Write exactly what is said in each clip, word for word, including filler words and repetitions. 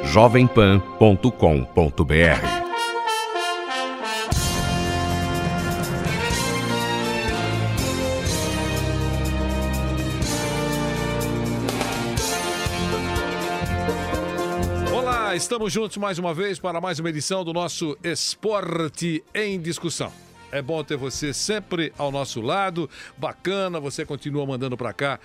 jovem pan ponto com ponto br. Olá, estamos juntos mais uma vez para mais uma edição do nosso Esporte em Discussão. É bom ter você sempre ao nosso lado, bacana, você continua mandando para cá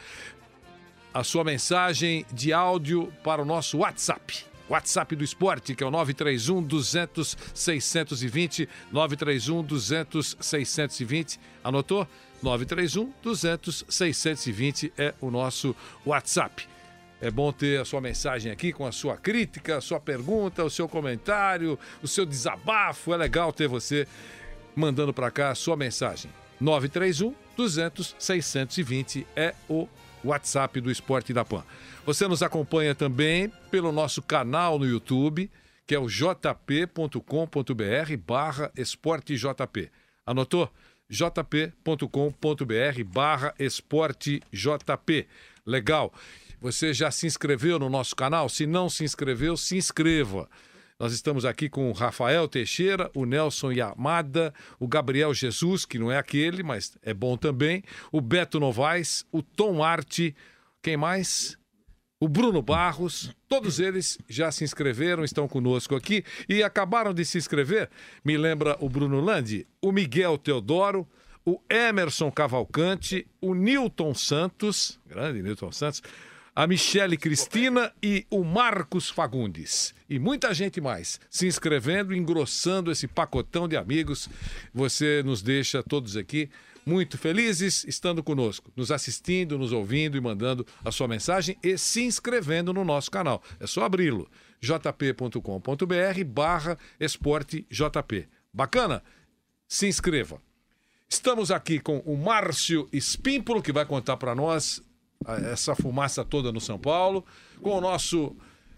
a sua mensagem de áudio para o nosso WhatsApp. WhatsApp do Esporte, que é o nove três um, duzentos, seiscentos e vinte, nove três um, duzentos, seiscentos e vinte. Anotou? nove três um, duzentos, seiscentos e vinte é o nosso WhatsApp. É bom ter a sua mensagem aqui com a sua crítica, a sua pergunta, o seu comentário, o seu desabafo. É legal ter você mandando para cá a sua mensagem. nove três um, duzentos, seiscentos e vinte é o WhatsApp do Esporte da Pan. Você nos acompanha também pelo nosso canal no YouTube, que é o jp ponto com ponto br barra esportejp. Anotou? jp ponto com ponto br barra esportejp. Legal. Você já se inscreveu no nosso canal? Se não se inscreveu, se inscreva. Nós estamos aqui com o Rafael Teixeira, o Nelson Yamada, o Gabriel Jesus, que não é aquele, mas é bom também, o Beto Novaes, o Tom Arte, quem mais? O Bruno Barros, todos eles já se inscreveram, estão conosco aqui e acabaram de se inscrever. Me lembra o Bruno Landi, o Miguel Teodoro, o Emerson Cavalcante, o Nilton Santos, grande Nilton Santos, a Michele Cristina e o Marcos Fagundes. E muita gente mais se inscrevendo, engrossando esse pacotão de amigos. Você nos deixa todos aqui muito felizes estando conosco, nos assistindo, nos ouvindo e mandando a sua mensagem e se inscrevendo no nosso canal. É só abri-lo, jp ponto com ponto br barra esportejp. Bacana? Se inscreva. Estamos aqui com o Márcio Espímpolo, que vai contar para nós essa fumaça toda no São Paulo, com o nosso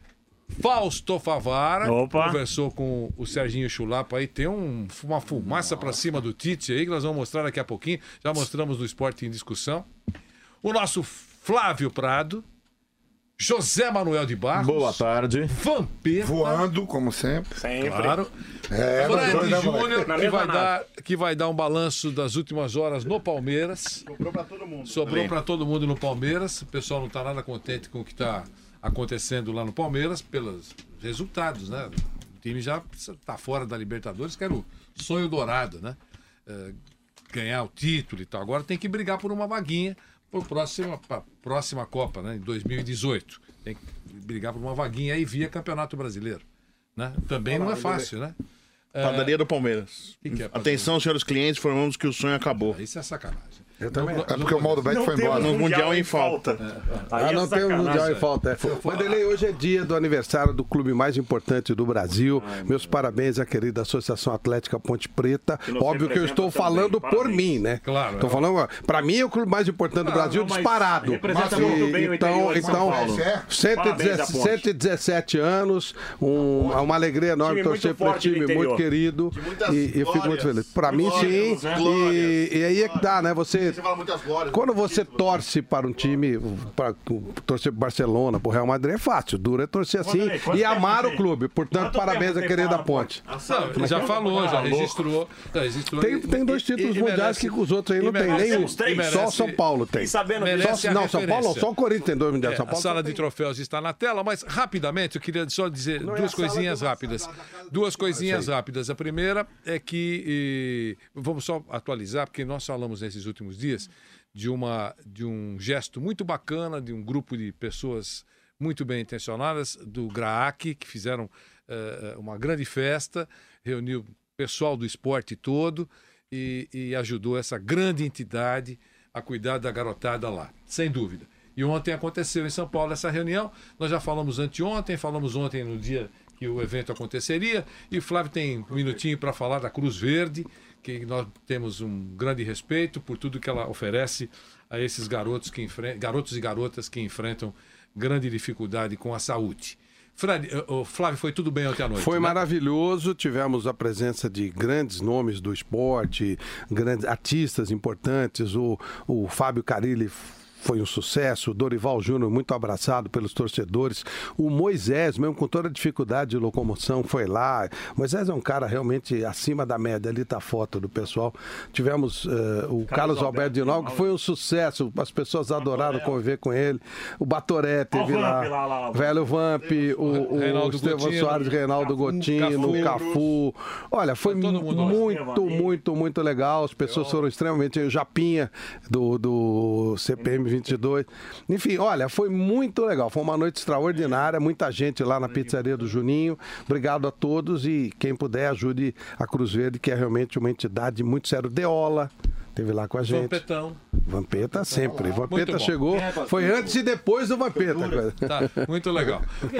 Fausto Favara. Opa. Conversou com o Serginho Chulapa aí, tem um, uma fumaça para cima do Tite aí, que nós vamos mostrar daqui a pouquinho, já mostramos no Esporte em Discussão. O nosso Flávio Prado, José Manuel de Barros. Boa tarde. Vampeta. Voando, como sempre. Sempre. Claro. É, Fred Júnior, que vai, dar, que vai dar um balanço das últimas horas no Palmeiras. Sobrou pra todo mundo. Sobrou para todo mundo no Palmeiras. O pessoal não está nada contente com o que está acontecendo lá no Palmeiras, pelos resultados, né? O time já está fora da Libertadores, que era o sonho dourado, né? É, ganhar o título e tal. Agora tem que brigar por uma vaguinha para a próxima, próxima Copa, né? Em dois mil e dezoito. Tem que brigar por uma vaguinha aí via Campeonato Brasileiro. Né? Também não é fácil, né? Padaria do Palmeiras. Que que é Atenção, senhores clientes, informamos que o sonho acabou. Isso é sacanagem. Eu também. É porque o Maldo Beto foi embora. No Mundial em falta. É. Ah, não tem o Mundial em falta. É. Vanderlei, hoje é dia do aniversário do clube mais importante do Brasil. Ai, Meus parabéns à querida Associação Atlética Ponte Preta. Que Óbvio que eu estou falando também. por mim, né? Claro. Estou é. falando, para mim é o clube mais importante do Brasil, não, disparado. Representa mas, muito bem o então, então cento e dezessete anos, um, uma alegria enorme torcer para um time muito querido. E eu fico muito feliz. Para mim, sim. E, e aí é que dá, né? Você. Você fala muitas glórias. Quando você torce para um time, para torcer para Barcelona, para o Real Madrid, é fácil. Duro é torcer assim e amar o clube. Portanto, parabéns à querida Ponte. Não, já falou, já registrou. Já registrou tem, tem dois títulos e, e mundiais merece, que os outros aí não tem. Nem só São Paulo tem. Só, não, São Paulo não. Só o Corinthians tem dois mundiais. É, São Paulo a sala de troféus está na tela, mas rapidamente eu queria só dizer não duas é coisinhas rápidas. Duas coisinhas rápidas. A primeira é que, e, vamos só atualizar, porque nós falamos nesses últimos dias de, uma, de um gesto muito bacana, de um grupo de pessoas muito bem intencionadas, do GRAAC, que fizeram uh, uma grande festa, reuniu o pessoal do esporte todo e, e ajudou essa grande entidade a cuidar da garotada lá, sem dúvida. E ontem aconteceu em São Paulo essa reunião, nós já falamos anteontem, falamos ontem no dia que o evento aconteceria, e o Flávio tem um minutinho para falar da Cruz Verde, que nós temos um grande respeito por tudo que ela oferece a esses garotos, que enfre... garotos e garotas que enfrentam grande dificuldade com a saúde. Fred, o Flávio, foi tudo bem ontem à noite? Foi, né? Maravilhoso, tivemos a presença de grandes nomes do esporte, grandes artistas importantes, o, o Fábio Carilli foi um sucesso. O Dorival Júnior, muito abraçado pelos torcedores. O Moisés, mesmo com toda a dificuldade de locomoção, foi lá. Moisés é um cara realmente acima da média. Ali tá a foto do pessoal. Tivemos uh, o Carlos, Carlos Alberto de Novo, que foi um sucesso. As pessoas adoraram conviver com ele. O Batoré teve oh, lá, lá, lá, lá. Velho Vamp, o, o Estevão Soares, Reinaldo Gotino, o Cafu. Olha, foi muito, muito, muito legal. As pessoas foram extremamente... O Japinha, do, do C P M vinte e dois. Enfim, olha, foi muito legal. Foi uma noite extraordinária. Muita gente lá na pizzaria do Juninho. Obrigado a todos e quem puder ajude a Cruz Verde, que é realmente uma entidade muito séria. Deola esteve lá com a gente. Vampetão. Vampeta sempre. Vampeta chegou. Foi antes e depois do Vampeta. Tá, muito legal.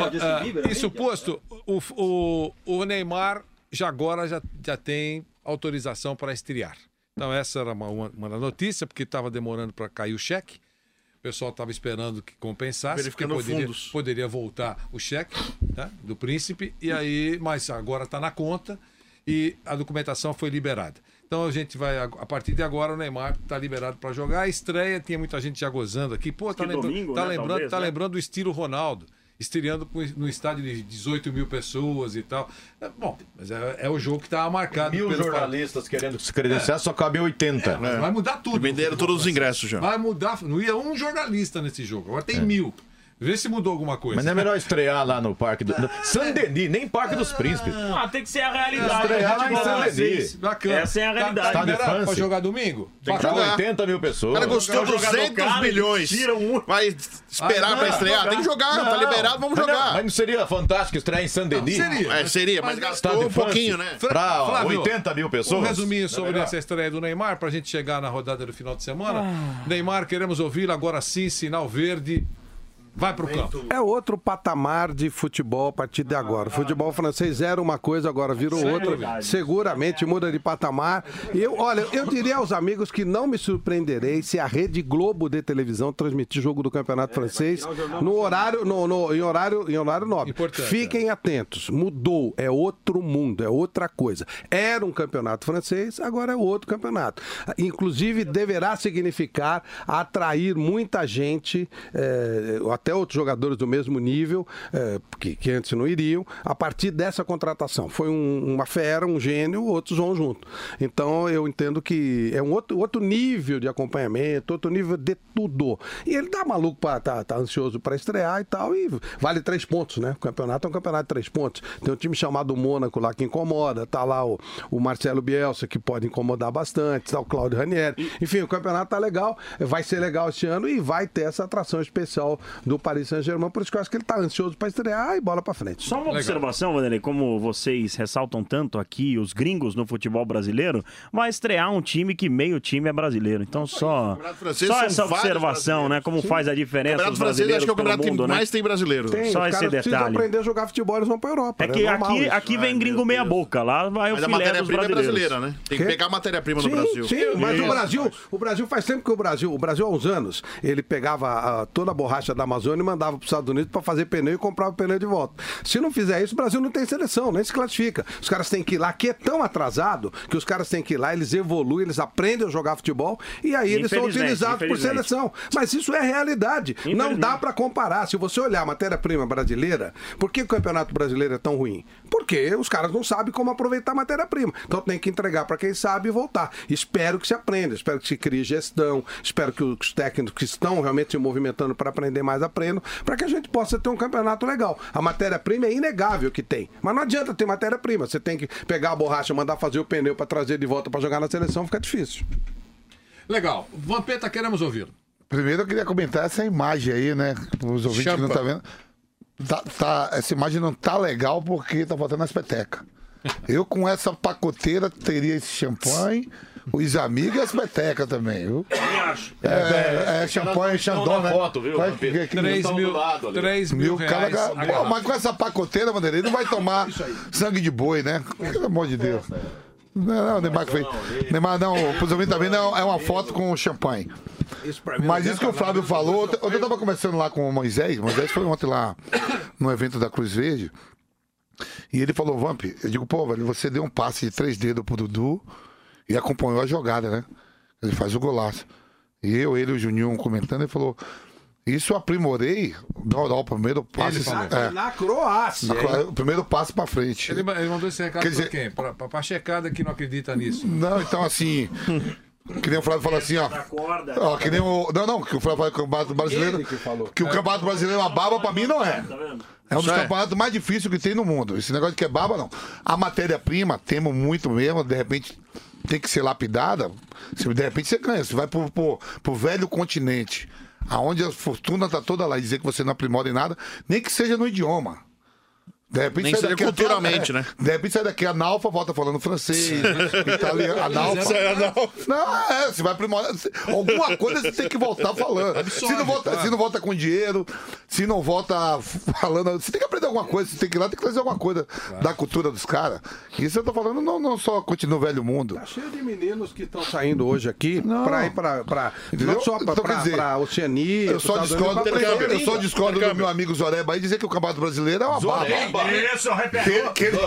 Uh, isso posto, o, o, o Neymar já agora já, já tem autorização para estrear. Então essa era uma, uma, uma notícia, porque estava demorando para cair o cheque. O pessoal estava esperando que compensasse. Verificando poderia, fundos. Poderia voltar o cheque, tá, do Príncipe. E aí, mas agora está na conta e a documentação foi liberada. Então a gente vai, a partir de agora, o Neymar está liberado para jogar. A estreia, tinha muita gente já gozando aqui. Pô, tá, lembra, domingo, tá, né, lembrando, talvez, tá né? lembrando do estilo Ronaldo, estreando no estádio de dezoito mil pessoas e tal. É, bom, mas é, é o jogo que estava marcado. Mil jornalistas querendo se credenciar, é. só cabe oitenta. É, mas vai mudar tudo. Venderam todos os ingressos já. Vai mudar, não ia um jornalista nesse jogo, agora tem é. mil. Vê se mudou alguma coisa. Mas não é melhor estrear lá no Parque do... Saint-Denis, nem Parque dos Príncipes. Ah, tem que ser a realidade. Estrear lá em Saint-Denis. Bacana. Essa é a realidade. Tá, tá liberado pra jogar domingo? Tem que jogar oitenta mil pessoas. O cara custou duzentos milhões. Um... Vai esperar ah, não, pra estrear? Jogar. Tem que jogar, não, tá liberado, vamos jogar. Não, mas não seria fantástico estrear em Saint-Denis? Seria. É, seria, mas, mas gastou um pouquinho, né? Pra Flávio, oitenta mil pessoas. Um resuminho sobre essa estreia do Neymar, pra gente chegar na rodada do final de semana. Ah. Neymar, queremos ouvi-lo agora sim, sinal verde. Vai pro campo. É outro patamar de futebol a partir de agora. O futebol francês era uma coisa, agora virou outra. Seguramente muda de patamar. E eu, olha, eu diria aos amigos que não me surpreenderei se a Rede Globo de televisão transmitir jogo do Campeonato Francês no horário, no, no, em horário, em horário nobre. Importante, Fiquem é. atentos. Mudou. É outro mundo, é outra coisa. Era um campeonato francês, agora é outro campeonato. Inclusive, deverá significar atrair muita gente, é, até outros jogadores do mesmo nível, é, que, que antes não iriam, a partir dessa contratação. Foi um, uma fera, um gênio, outros vão junto. Então, eu entendo que é um outro, outro nível de acompanhamento, outro nível de tudo. E ele tá maluco, pra, tá, tá ansioso para estrear e tal, e vale três pontos, né? O campeonato é um campeonato de três pontos. Tem um time chamado Mônaco lá que incomoda, tá lá o, o Marcelo Bielsa, que pode incomodar bastante, tá o Claudio Ranieri. Enfim, o campeonato tá legal, vai ser legal esse ano e vai ter essa atração especial do Paris Saint-Germain, por isso que eu acho que ele tá ansioso para estrear e bola para frente. Só uma legal. observação, Vanderlei, como vocês ressaltam tanto aqui, os gringos no futebol brasileiro, vai estrear um time que meio time é brasileiro. Então só, só essa observação, né? Como Sim. faz a diferença. O campeonato francês acho que é o campeonato mundo, que mais né? tem brasileiro. Tem, só esse detalhe. aprender a jogar futebol, eles vão para Europa. É que né? aqui, aqui vem gringo meia boca, lá vai mas o filé a matéria-prima é brasileira, né? Tem que Quê? pegar a matéria-prima sim, no Brasil. Sim, mas o Brasil, o Brasil faz tempo que o Brasil, o Brasil há uns anos, ele pegava a, toda a borracha da Amazônia e mandava para os Estados Unidos para fazer pneu e comprava o pneu de volta. Se não fizer isso, o Brasil não tem seleção, nem se classifica. Os caras têm que ir lá, que é tão atrasado, que os caras têm que ir lá, eles evoluem, eles aprendem a jogar futebol e aí eles são utilizados por seleção. Mas isso é realidade. Não dá para comparar. Se você olhar a matéria-prima brasileira, por que o Campeonato Brasileiro é tão ruim? Porque os caras não sabem como aproveitar a matéria-prima. Então tem que entregar para quem sabe e voltar. Espero que se aprenda, espero que se crie gestão, espero que os técnicos que estão realmente se movimentando para aprender mais aprendam, para que a gente possa ter um campeonato legal. A matéria-prima é inegável que tem, mas não adianta ter matéria-prima. Você tem que pegar a borracha, mandar fazer o pneu para trazer de volta para jogar na seleção, fica difícil. Legal. Vampeta, queremos ouvir. Primeiro eu queria comentar essa imagem aí, né? Os ouvintes Champa. que não estão vendo. Tá, tá, essa imagem não tá legal porque tá faltando as petecas. Eu com essa pacoteira teria esse champanhe, os amigos e as petecas também, viu? É, é, é champanhe, Xandão, né? Foto, viu? três mil, três mil reais. Cada... Pô, mas com essa pacoteira, Vanderlei, não vai tomar sangue de boi, né? Pelo amor de Deus. Não, não, Neymar que fez. Neymar não, pros ouvintes também não, é uma foto com champanhe. Mas isso que o Flávio falou, ontem eu tava conversando lá com o Moisés, Moisés foi ontem lá no evento da Cruz Verde, e ele falou, Vamp, eu digo, pô, velho, você deu um passe de três dedos pro Dudu e acompanhou a jogada, né? Ele faz o golaço. E eu, ele e o Juninho comentando, ele falou... Isso eu aprimorei da Europa, o primeiro passo. É, na Croácia. Na, o primeiro passo pra frente. Ele, ele mandou esse recado Quer pra dizer, quem? Pra, pra, pra checada que não acredita nisso. Não, então assim. Que nem o Flávio fala assim, ó. ó que nem o, não, não, que o Flávio fala que o Campeonato Brasileiro. Que, falou. que o Campeonato Brasileiro é uma baba, pra mim não é. É um dos campeonatos mais difíceis que tem no mundo. Esse negócio de que é baba, não. A matéria-prima, temos muito mesmo, de repente tem que ser lapidada. De repente você ganha. Você vai pro, pro, pro velho continente, aonde a fortuna tá toda lá, e dizer que você não aprimora em nada, nem que seja no idioma. De repente, nem que seja culturamente, até, né? De repente sai daqui, analfa, volta falando francês, italiano, analfa. Não, é, você vai aprimorar. Alguma coisa você tem que voltar falando. Absorve, se, não volta, tá? se não volta com dinheiro, se não volta falando. Você tem que aprender alguma coisa, você tem que ir lá, tem que fazer alguma coisa claro. da cultura dos caras. Isso eu tô falando, não, não só continua o velho mundo. Tá cheio de meninos que estão saindo hoje aqui não. pra ir pra. pra não só pra, então, pra, dizer, pra Oceania. Eu só discordo, eu só discordo do meu amigo Zoreba aí dizer que o Campeonato Brasileiro é uma baba. Isso, que, que, ele,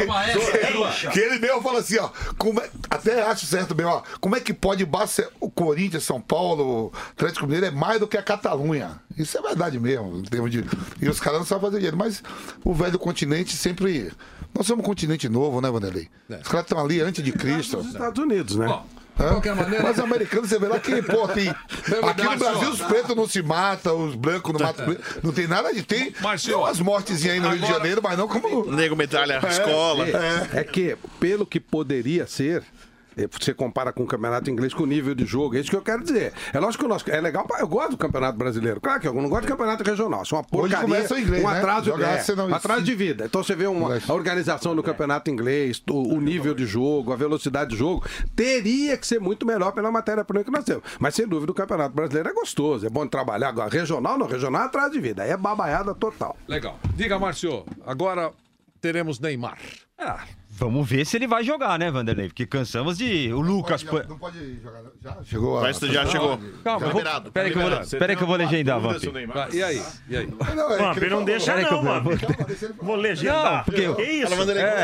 que, que ele mesmo fala assim, ó. Como é, até acho certo mesmo, ó. Como é que pode ser o Corinthians, São Paulo, o Atlético Mineiro é mais do que a Catalunha? Isso é verdade mesmo. Em termos de, e os caras não sabem fazer dinheiro. Mas o velho continente sempre. Nós somos um continente novo, né, Vanderlei? É. Os caras estão ali antes de Cristo. Os Estados Unidos, né? Bom, de qualquer maneira. Mas os americanos, você vê lá que, pô, tem. Aqui no Brasil os pretos não se matam, os brancos não matam. Não tem nada de. Tem, tem umas mortes aí no Rio de Janeiro, mas não como. Nego metralha a escola. É, é que, pelo que poderia ser. Você compara com o campeonato inglês com o nível de jogo, é isso que eu quero dizer. É lógico que o nosso, é legal, eu gosto do campeonato brasileiro. Claro que eu não gosto do campeonato regional. Isso é uma porcaria, inglês, um atraso, né? é, um atraso de vida. Então você vê uma, a organização do campeonato inglês, o, o nível de jogo, a velocidade de jogo, teria que ser muito melhor pela matéria-prima que nós temos. Mas sem dúvida o campeonato brasileiro é gostoso, é bom de trabalhar. Agora, regional não, regional é atraso de vida. Aí é babaiada total. Legal. Diga, Márcio, agora teremos Neymar. Ah, vamos ver se ele vai jogar, né, Vanderlei? Porque cansamos de... O Lucas... Não pode, não pode jogar, já chegou. Mas já chegou. Calma, já vou... peraí que eu vou, peraí que eu vou legendar, Vamp. Ah, e aí? E aí? Não, é Vamp, não deixa não, mano. Vou legendar. Não, porque... Que isso? É...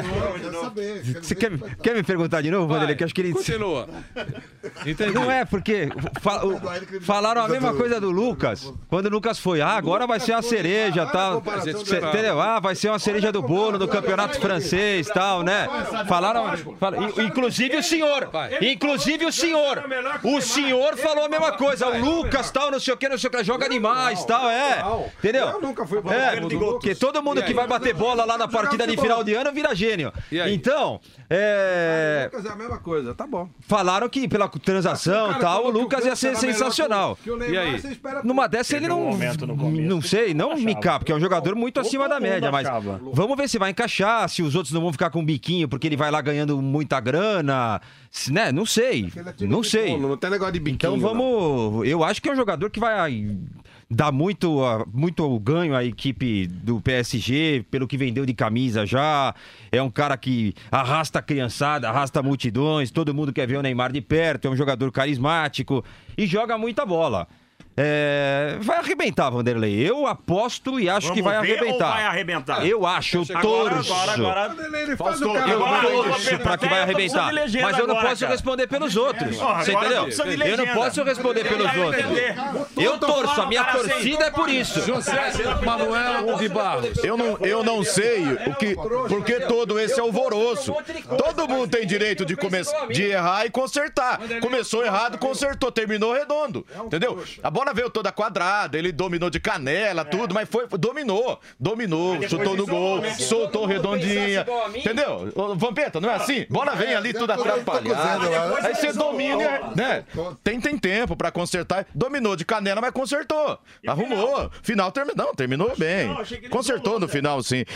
Você quer, quer me perguntar de novo, Vanderlei? Que eu acho que ele... Continua. Entendi. Não é, porque fal... falaram a mesma coisa do Lucas. Quando o Lucas foi, ah, agora vai ser uma cereja e tal. Entendeu? Ah, vai ser uma cereja do bolo no campeonato francês e tal, né? Falaram, falaram, inclusive o senhor, inclusive o senhor, o senhor falou a mesma coisa, o Lucas tal, não sei o que, não sei o que, joga demais tal, é, entendeu? Eu nunca fui é, porque todo mundo que vai bater bola lá na partida de final de ano vira gênio. Então, é... O Lucas é a mesma coisa, tá bom. Falaram que pela transação e tal, o Lucas ia ser sensacional. E aí? Numa dessa ele não, não sei, não me capa, porque é um jogador muito acima da média, mas vamos ver se vai encaixar, se os outros não vão ficar com um biquinho porque ele vai lá ganhando muita grana, né? Não sei, não sei. Não tem negócio de biquinho. Então vamos, eu acho que é um jogador que vai dar muito, muito ganho à equipe do P S G, pelo que vendeu de camisa já. É um cara que arrasta a criançada, arrasta multidões, todo mundo quer ver o Neymar de perto, é um jogador carismático e joga muita bola. É... Vai arrebentar, Vanderlei. Eu aposto e acho Vamos que vai ver arrebentar. Ou vai arrebentar. Eu acho, eu torço. Agora, agora, agora... Eu torço pra que vai arrebentar. Mas eu não agora, posso cara. responder pelos outros. Oh, você entendeu? Eu não posso responder pelos outros. Eu torço, a minha torcida é por isso. José Manuel de Barros. Eu não, eu não sei o que, por que todo esse alvoroço. Todo mundo tem direito de, come, de errar e consertar. Começou errado, consertou, terminou redondo. Entendeu? A bola veio toda quadrada, ele dominou de canela, tudo, mas foi, dominou, dominou, chutou no gol, soltou redondinha, entendeu? Ô, Vampeta, não é assim? Bola vem ali tudo atrapalhada, aí você domina, né? Tem, tem tempo pra consertar, dominou de canela, mas consertou, arrumou, final terminou, não, terminou bem, consertou no final, sim.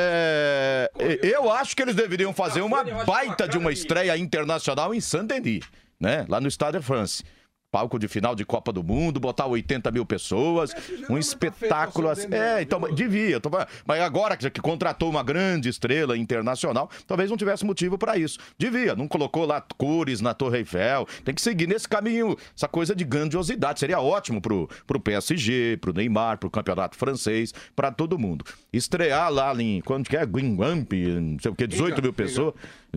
É, eu acho que eles deveriam fazer uma baita de uma estreia internacional em Saint-Denis, né? Lá no Stade de France. Palco de final de Copa do Mundo, botar oitenta mil pessoas, um espetáculo assim. É, então, devia. Mas agora que contratou uma grande estrela internacional, talvez não tivesse motivo para isso. Devia, não colocou lá cores na Torre Eiffel. Tem que seguir nesse caminho, essa coisa de grandiosidade. Seria ótimo pro, pro P S G, pro Neymar, pro Campeonato Francês, para todo mundo. Estrear lá em, quando que é? Guingamp, não sei o que, dezoito mil pessoas.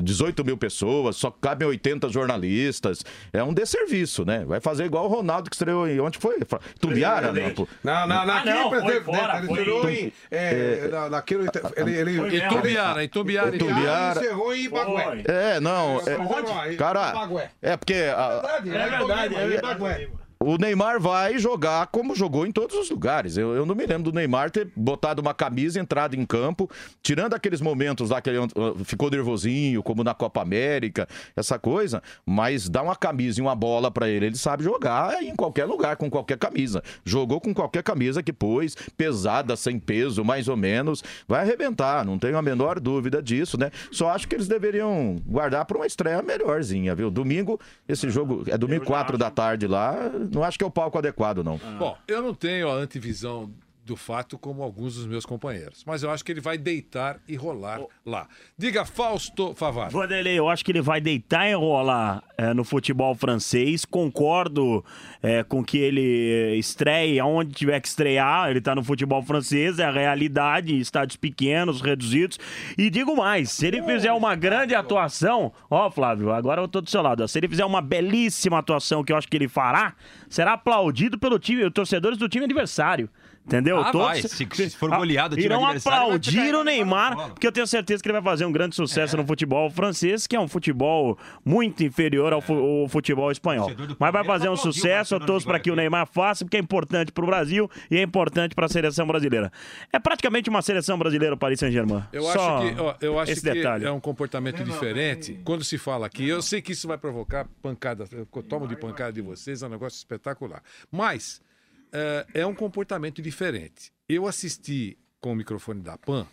dezoito mil pessoas, só cabem oitenta jornalistas. É um desserviço, né? Vai fazer igual o Ronaldo que estreou em... Onde foi? Tumbiara? Não, não, não. Ah, não, foi fora, ele foi. estreou em... É, na- naquele... Ele, ele, Foi ele, mesmo. Itumbiara, Itumbiara. Itumbiara. encerrou em Ibagué. É, não. Onde? É, cara, Ibagué. é porque a- É verdade, é Ibagué. o Neymar vai jogar como jogou em todos os lugares. Eu, eu não me lembro do Neymar ter botado uma camisa, entrado em campo, tirando aqueles momentos lá que ele uh, ficou nervosinho, como na Copa América, essa coisa, mas dá uma camisa e uma bola pra ele. Ele sabe jogar em qualquer lugar, com qualquer camisa. Jogou com qualquer camisa que pôs, pesada, sem peso, mais ou menos. Vai arrebentar, não tenho a menor dúvida disso, né? Só acho que eles deveriam guardar pra uma estreia melhorzinha, viu? Domingo, esse jogo é domingo quatro da tarde lá. Não acho que é o palco adequado, não. Ah. Bom, eu não tenho a antivisão do fato como alguns dos meus companheiros, mas eu acho que ele vai deitar e rolar lá. Diga, Fausto Favaro. Vanderlei, eu acho que ele vai deitar e rolar é, no futebol francês. Concordo é, com que ele estreie aonde tiver que estrear. Ele tá no futebol francês, é a realidade, estádios pequenos, reduzidos. E digo mais, se ele fizer uma grande atuação, ó, Flávio, agora eu tô do seu lado. Ó, se ele fizer uma belíssima atuação, que eu acho que ele fará, será aplaudido pelo time, os torcedores do time adversário. Entendeu? Ah, Todos vai. Se, se for goleado o time irão adversário, vai aplaudir ficar- o Neymar, porque eu tenho certeza que ele vai fazer um grande sucesso no futebol francês, que é um futebol muito inferior ao, fu- ao futebol espanhol. torcedor do Mas vai Palmeiras fazer um aplaudiu o sucesso, eu Barcelona torço de para que o Guayaquil. Neymar faça, porque é importante para o Brasil e é importante para a seleção brasileira. É praticamente uma seleção brasileira o Paris Saint-Germain. Eu Só acho que, ó, eu acho esse que detalhe. é um comportamento diferente quando se fala aqui. Eu sei que isso vai provocar pancada, eu tomo de pancada de vocês, é um negócio espetacular. Mas é, é um comportamento diferente. Eu assisti com o microfone da Pan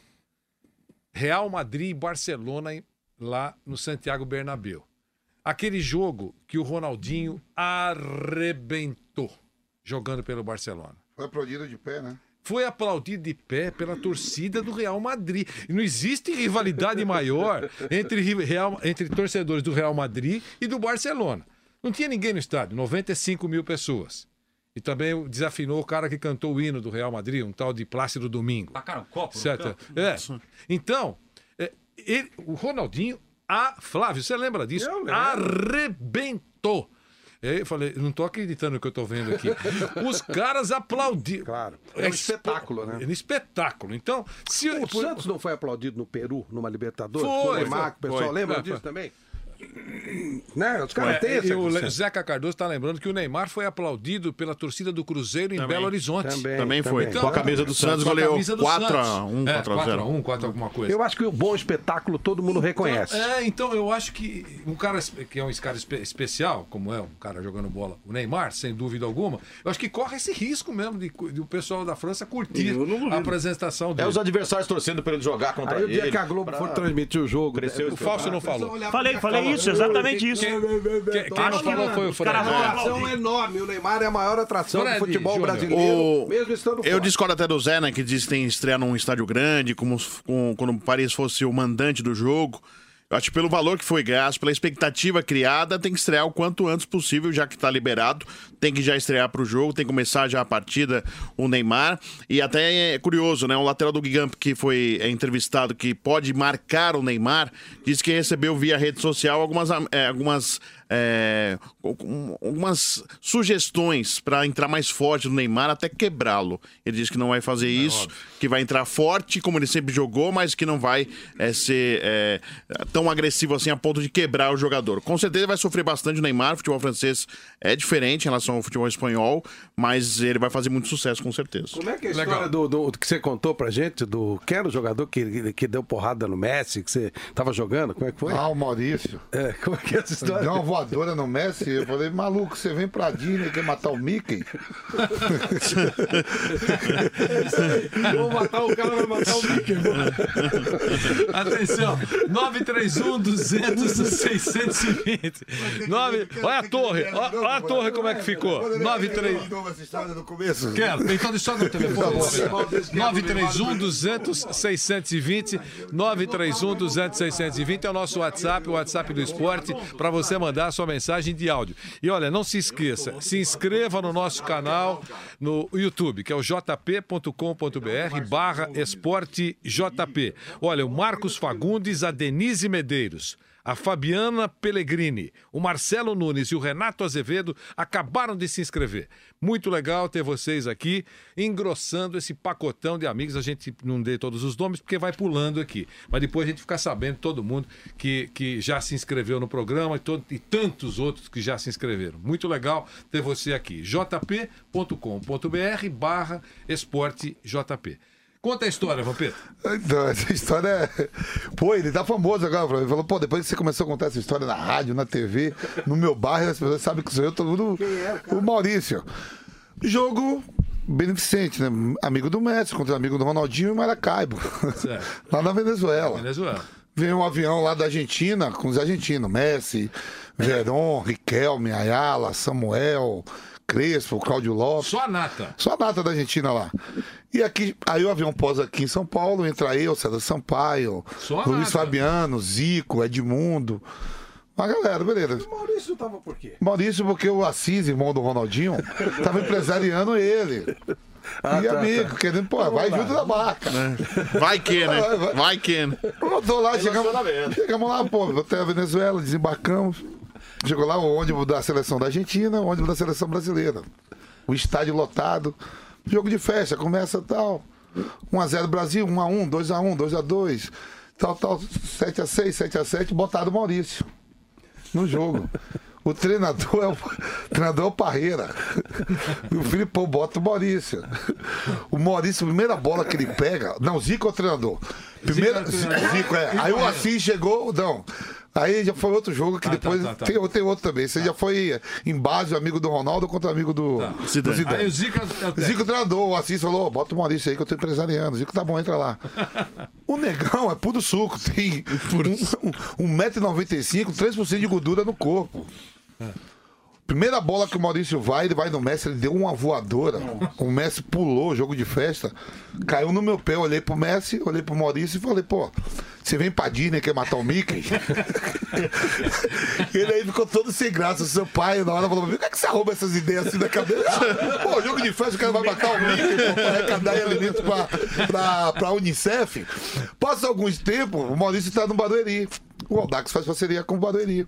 Real Madrid e Barcelona em- lá no Santiago Bernabéu. Aquele jogo que o Ronaldinho arrebentou jogando pelo Barcelona. Foi aplaudido de pé, né? Foi aplaudido de pé pela torcida do Real Madrid. E não existe rivalidade maior entre, ri- Real- entre torcedores do Real Madrid e do Barcelona. Não tinha ninguém no estádio, noventa e cinco mil pessoas. E também desafinou o cara que cantou o hino do Real Madrid, um tal de Plácido Domingo. Tacaram um copo no Certo? campo. É. Então, é, ele- o Ronaldinho, a, Flávio, você lembra disso? Eu lembro. Arrebentou. Eu falei, não tô acreditando no que eu tô vendo aqui. Os caras aplaudiram. Claro. É um espetáculo, né? É um espetáculo. Então, se O por- Santos não foi aplaudido no Peru, numa Libertadores? Foi, Com o Neymar, foi, que o pessoal foi. lembra Foi, disso foi. também? Né? Os caras têm É, essa e o Le- consciência. Zeca Cardoso está lembrando que o Neymar foi aplaudido pela torcida do Cruzeiro em Belo Horizonte. Também, Também foi. também. Com a camisa do Santos Com a goleou camisa do quatro a Santos. um, É, quatro a quatro a zero. um, quatro alguma coisa. Eu acho que o bom espetáculo todo mundo reconhece. Então, é, então eu acho que um cara que é um cara espe- especial, como é um cara jogando bola, o Neymar, sem dúvida alguma, eu acho que corre esse risco mesmo de, de o pessoal da França curtir Eu não duvido. a apresentação É dele. os adversários torcendo pra ele jogar contra Aí o dia ele. que a Globo for transmitir o jogo... Cresceu O Fausto não falou. Falei, falei isso, exatamente isso. Quem, quem não falou foi o Fred. caras É vão uma aplaudir. atração enorme. O Neymar é a maior atração Fred do futebol Júnior. brasileiro, O- mesmo estando Eu fora. discordo até do Zé, né, que diz que tem estreia num estádio grande, como se- com- quando o Paris fosse o mandante do jogo. Eu acho que pelo valor que foi gasto, pela expectativa criada, tem que estrear o quanto antes possível, já que está liberado. Tem que já estrear para o jogo, tem que começar já a partida o Neymar. E até é curioso, né? O lateral do Guigam, que foi é, entrevistado, que pode marcar o Neymar, disse que recebeu via rede social algumas, é, algumas, é, algumas sugestões para entrar mais forte no Neymar, até quebrá-lo. Ele disse que não vai fazer isso, que vai entrar forte, como ele sempre jogou, mas que não vai é, ser é, tão agressivo assim a ponto de quebrar o jogador. Com certeza vai sofrer bastante o Neymar, o futebol francês é diferente em relação ao futebol espanhol, mas ele vai fazer muito sucesso, com certeza. Como é que é a Legal. história do, do- que você contou pra gente, do que era o jogador que, que deu porrada no Messi, que você tava jogando? Como é que foi? Ah, o Maurício. É, como é que é essa história? Deu uma voadora no Messi. Eu falei, maluco, você vem pra Disney e quer matar o Mickey? Vou matar o cara, vai matar o Mickey. Atenção, nove três um, duzentos, seiscentos e vinte. nove... Olha a torre, olha, olha a torre como é que ficou. nove três... essa história no começo. Quero, então deixa só no telefone. nove três um, duzentos, seiscentos e vinte. nove três um, duzentos, seiscentos e vinte é o nosso WhatsApp, o WhatsApp do esporte, para você mandar a sua mensagem de áudio. E olha, não se esqueça, se inscreva no nosso canal no YouTube, que é o jp ponto com ponto br barra esporte jp. Olha, o Marcos Fagundes, a Denise Medeiros, A Fabiana Pellegrini, o Marcelo Nunes e o Renato Azevedo acabaram de se inscrever. Muito legal ter vocês aqui engrossando esse pacotão de amigos. A gente não dê todos os nomes porque vai pulando aqui. Mas depois a gente fica sabendo, todo mundo que, que já se inscreveu no programa e, todo, e tantos outros que já se inscreveram. Muito legal ter você aqui. jp ponto com ponto br barra esporte jp. Conta a história, Vampeta. Então, essa história é... Pô, ele tá famoso agora. Ele falou, pô, depois que você começou a contar essa história na rádio, na T V, no meu bairro, as pessoas sabem que sou eu, todo mundo... É, o Maurício. Jogo beneficente, né? Amigo do Messi, contra amigo do Ronaldinho e Maracaibo. Certo. Lá na Venezuela. Venezuela. Veio um avião lá da Argentina, com os argentinos. Messi, Verón, Riquelme, Ayala, Samuel... Crespo, Cláudio Lopes. Só a nata. Só a nata da Argentina lá. E aqui, aí o avião pousa aqui em São Paulo, entra eu, César Sampaio, Só Luiz nata. Fabiano, Zico, Edmundo. Uma galera, beleza. O Maurício tava por quê? Maurício, porque o Assis, irmão do Ronaldinho, tava empresariando ele. Ah, e tá, amigo, tá. querendo, pô, vai junto da marca. Vai que, né? Vai que. Eu tô lá, chegamos, chegamos lá, pô, até a Venezuela, desembarcamos. Chegou lá o ônibus da seleção da Argentina, o ônibus da seleção brasileira. O estádio lotado. Jogo de festa, começa tal. um a zero Brasil, um a um, dois a um, dois a dois. Tal, tal, sete a seis, sete a sete. Botaram o Maurício no jogo. O treinador é o, o treinador é o Parreira. E o Filipão bota o Maurício. O Maurício, a primeira bola que ele pega. Não, Zico é o treinador. Primeira, Zico, Zico é. Aí o Assis chegou, não. Aí já foi outro jogo que ah, depois tá, tá, tá. Tem, tem outro também. Você tá. já foi em base, amigo do Ronaldo contra amigo do, tá. do Zidane. Aí o Zico, é Zico treinador, o Assis falou, bota o Maurício aí que eu tô empresariando. O Zico tá bom, entra lá. O negão é puro suco, tem um metro e noventa e cinco, três por cento de gordura no corpo. Primeira bola que o Maurício vai, ele vai no Messi, ele deu uma voadora. O Messi pulou, jogo de festa, caiu no meu pé, eu olhei pro Messi, olhei pro Maurício e falei, pô, você vem pra Disney, quer matar o Mickey? Ele aí ficou todo sem graça, o seu pai na hora falou, por que, é que você arruma essas ideias assim na cabeça? Pô, jogo de festa, o cara vai matar o Mickey, pô, pra arrecadar alimentos pra, pra, pra Unicef. Passa alguns tempos, o Maurício tá no Barueri. O Audax faz parceria com o Barueri.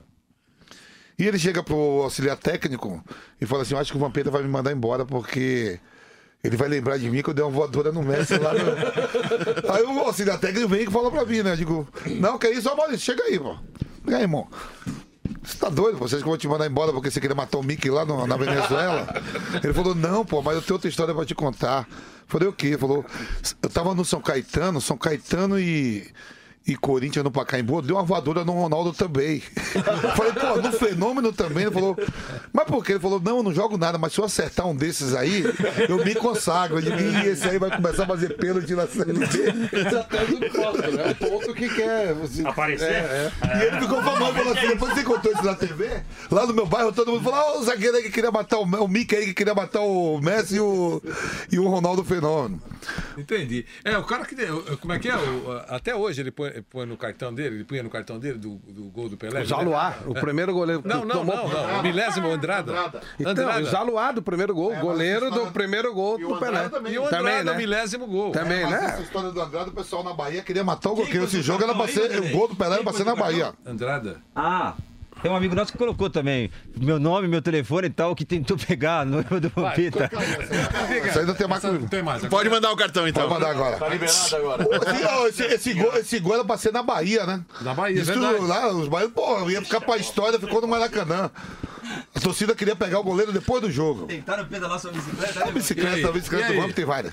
E ele chega pro auxiliar técnico e fala assim, eu acho que o Vampeta vai me mandar embora porque ele vai lembrar de mim que eu dei uma voadora no Messi lá no... Aí o auxiliar técnico vem e fala pra mim, né? Eu digo, não, que é isso, ó, Maurício, chega aí, pô. E aí, irmão? Você tá doido? Vocês que vão te mandar embora porque você queria matar o Mickey lá no, na Venezuela? Ele falou, não, pô, mas eu tenho outra história pra te contar. Eu falei, o quê? Ele falou, eu tava no São Caetano, São Caetano e... E Corinthians no Pacaembu, deu uma voadora no Ronaldo também. Eu falei, pô, no Fenômeno também. Ele falou, mas por quê? Ele falou, não, eu não jogo nada, mas se eu acertar um desses aí, eu me consagro. Eu digo, e esse aí vai começar a fazer pênalti na Série B. Isso até do posto, né? O ponto que quer você... aparecer. É, é. E ele ficou famoso, falou assim, depois você contou isso na T V, lá no meu bairro, todo mundo falou, ó, oh, o zagueiro aí que queria matar o, o Mickey aí que queria matar o Messi e o, e o Ronaldo Fenômeno. Entendi. É, o cara que... Como é que é? O, até hoje ele põe, põe no cartão dele, ele punha no cartão dele do, do gol do Pelé. O Jaluá, né? o primeiro goleiro. Não, não, tomou... não, não. O milésimo Andrada. Andrada. Então, Andrada. O Jaluá do primeiro gol, é, goleiro do primeiro gol do Pelé. Também. E o Andrada também, né? do milésimo gol. Também, é, né? Essa história do Andrada, o pessoal na Bahia queria matar o Goqueiro. Esse jogo era pra ser, o gol do Pelé era pra ser na Bahia. Andrada. Ah... Tem um amigo nosso que colocou também meu nome, meu telefone e tal, que tentou pegar no do Vampeta. Isso ainda tem mais comigo. Pode mandar o cartão, então. Pode mandar agora. Tá liberado agora. Esse, esse, esse, gol, esse gol era pra ser na Bahia, né? Na Bahia, Isso, verdade. Lá, os baianos, pô, ia ficar pra história, ficou no Maracanã. A torcida queria pegar o goleiro depois do jogo. Tentaram pedalar sua bicicleta? A bicicleta, a bicicleta do Vamp tem várias.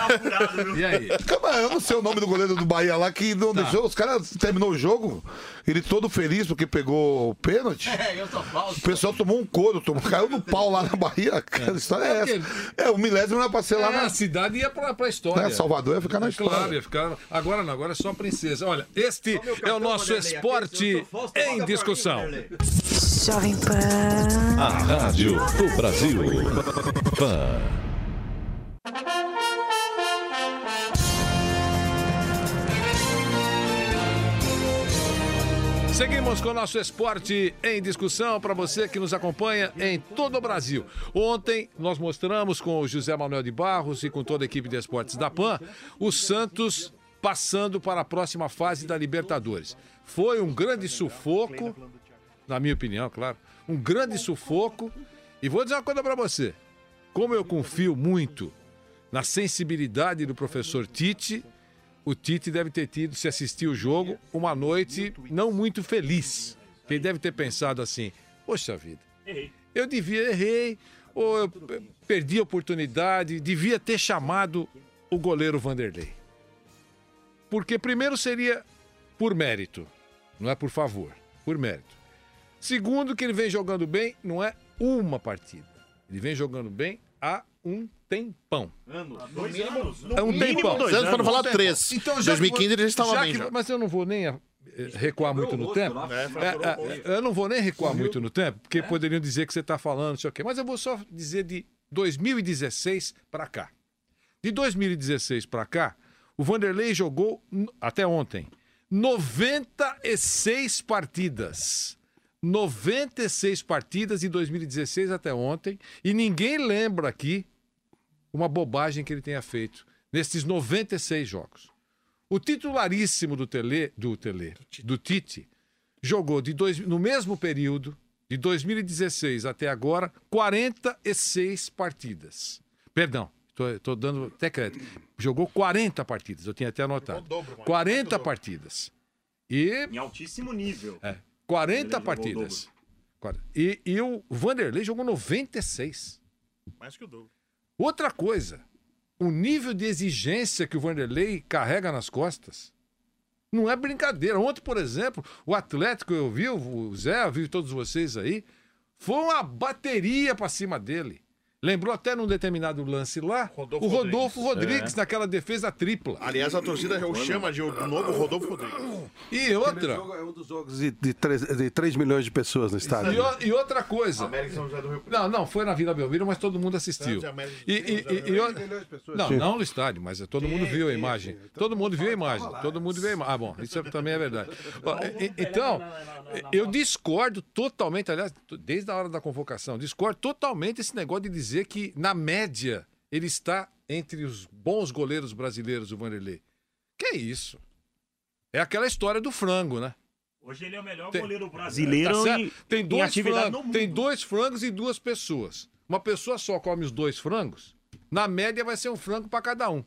E aí? Calma, eu não sei o nome do goleiro do Bahia lá que não tá. deixou. Os caras terminou o jogo, ele todo feliz porque pegou o pênalti. É, eu sou falso. O pessoal tomou um couro, tomou, caiu no pau lá na Bahia. É. A história é essa. É, o milésimo era pra ser lá é, na. A cidade ia pra, pra história. É, Salvador ia ficar na história. Claro, ia ficar. Agora não, agora é só a princesa. Olha, este é o nosso esporte em discussão. Jovem Pan. A Rádio do Brasil. Pan. Seguimos com o nosso esporte em discussão para você que nos acompanha em todo o Brasil. Ontem nós mostramos com o José Manuel de Barros e com toda a equipe de esportes da Pan o Santos passando para a próxima fase da Libertadores. Foi um grande sufoco, na minha opinião, claro, um grande sufoco. E vou dizer uma coisa para você. Como eu confio muito na sensibilidade do professor Tite, o Tite deve ter tido, se assistir o jogo, uma noite não muito feliz. Ele deve ter pensado assim, poxa vida, eu devia, errei, ou eu perdi a oportunidade, devia ter chamado o goleiro Vanderlei. Porque primeiro seria por mérito, não é por favor, por mérito. Segundo, que ele vem jogando bem, não é uma partida. Ele vem jogando bem há um tempão. Anos. Dois anos. É um tempão. Dois anos, para não falar três. Então, dois mil e quinze ele já estava já bem. Que, já. Mas eu não vou nem recuar muito no tempo. É, é, eu não vou nem recuar muito no tempo, porque poderiam dizer que você está falando, não sei o quê. Mas eu vou só dizer de dois mil e dezesseis para cá. De dois mil e dezesseis para cá, o Vanderlei jogou, até ontem, noventa e seis partidas. noventa e seis partidas de dois mil e dezesseis até ontem. E ninguém lembra aqui uma bobagem que ele tenha feito nesses noventa e seis jogos. O titularíssimo do Tele, do Tele, do Tite, jogou de dois, no mesmo período, de dois mil e dezesseis até agora, quarenta e seis partidas. Perdão, estou dando até crédito. Jogou quarenta partidas, eu tinha até anotado. quarenta partidas. E... Em altíssimo nível. É, quarenta partidas. E, e o Vanderlei jogou noventa e seis. Mais que o dobro. Outra coisa, o nível de exigência que o Vanderlei carrega nas costas não é brincadeira. Ontem, por exemplo, o Atlético, eu vi, o Zé, eu vi todos vocês aí, foi uma bateria pra cima dele. Lembrou até num determinado lance lá, Rodolfo o Rodolfo Rodrigues, Rodrigues é. naquela defesa tripla. Aliás, a torcida o chama de o novo Rodolfo Rodrigues. E outra... Jogo é um dos jogos de, de, três, de três milhões de pessoas no estádio. E, o, e outra coisa... América São José do Rio. Não, não, foi na Vila Belmiro, mas todo mundo assistiu. E, e, e, e, e, não, não no estádio, mas todo mundo viu a imagem. Todo mundo viu a imagem. Todo mundo viu a imagem. Ah, bom, isso também é verdade. Então, eu discordo totalmente, aliás, desde a hora da convocação, discordo totalmente esse negócio de dizer que, na média, ele está entre os bons goleiros brasileiros, o Vanderlei. Que é isso? É aquela história do frango, né? Hoje ele é o melhor tem, goleiro brasileiro tá em, tem dois em atividade frangos, no mundo. Tem dois frangos e duas pessoas. Uma pessoa só come os dois frangos, na média vai ser um frango para cada um.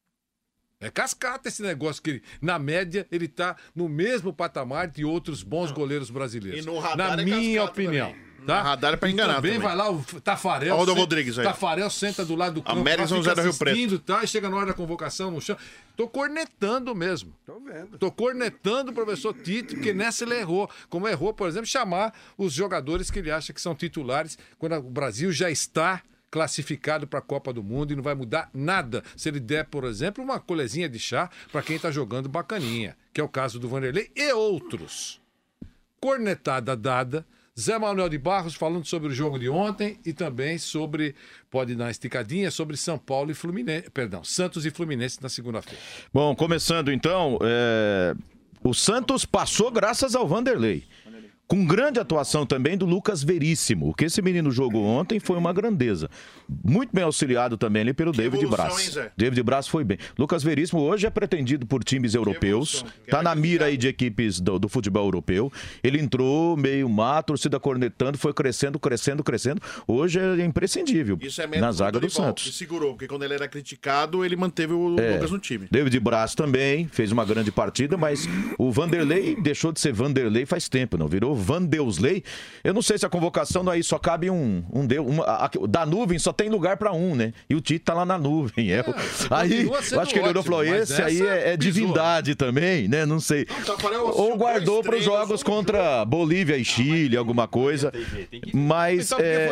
É cascata esse negócio que, ele, na média, ele está no mesmo patamar de outros bons goleiros brasileiros. E no radar na é minha opinião. Também. Tá? No radar é pra enganar também. também. Vai lá o Tafarel. Olha o Rodrigues aí. Tafarel senta do lado do campo. América São José do Rio Preto. Tá, e chega na hora da convocação no chão. Tô cornetando mesmo. Tô vendo. Tô cornetando o professor Tite, porque nessa ele errou. Como errou, por exemplo, chamar os jogadores que ele acha que são titulares quando o Brasil já está classificado para a Copa do Mundo e não vai mudar nada se ele der, por exemplo, uma colherzinha de chá para quem está jogando bacaninha, que é o caso do Vanderlei e outros. Cornetada dada. Zé Manuel de Barros falando sobre o jogo de ontem e também sobre, pode dar uma esticadinha, sobre São Paulo e Fluminense, perdão, Santos e Fluminense na segunda-feira. Bom, começando então, é... o Santos passou graças ao Vanderlei. Com grande atuação também do Lucas Veríssimo. O que esse menino jogou ontem foi uma grandeza. Muito bem auxiliado também ali pelo que David Braz. Hein, David Braz foi bem. Lucas Veríssimo hoje é pretendido por times europeus. Está na mira aí de equipes do, do futebol europeu. Ele entrou meio má, a torcida cornetando, foi crescendo, crescendo, crescendo. Hoje é imprescindível. Isso é na zaga do Santos. Que segurou, porque quando ele era criticado, ele manteve o é, Lucas no time. David Braz também fez uma grande partida, mas o Vanderlei deixou de ser Vanderlei faz tempo, não virou Vandeusley. Eu não sei se a convocação daí só cabe um, um Deus, uma, a, da nuvem só tem lugar pra um, né? E o Tite tá lá na nuvem. É, é, aí, eu acho que ele olhou e falou, esse aí é, é divindade também, né? Não sei. Ou guardou pros jogos contra Bolívia e Chile, alguma coisa. Mas é,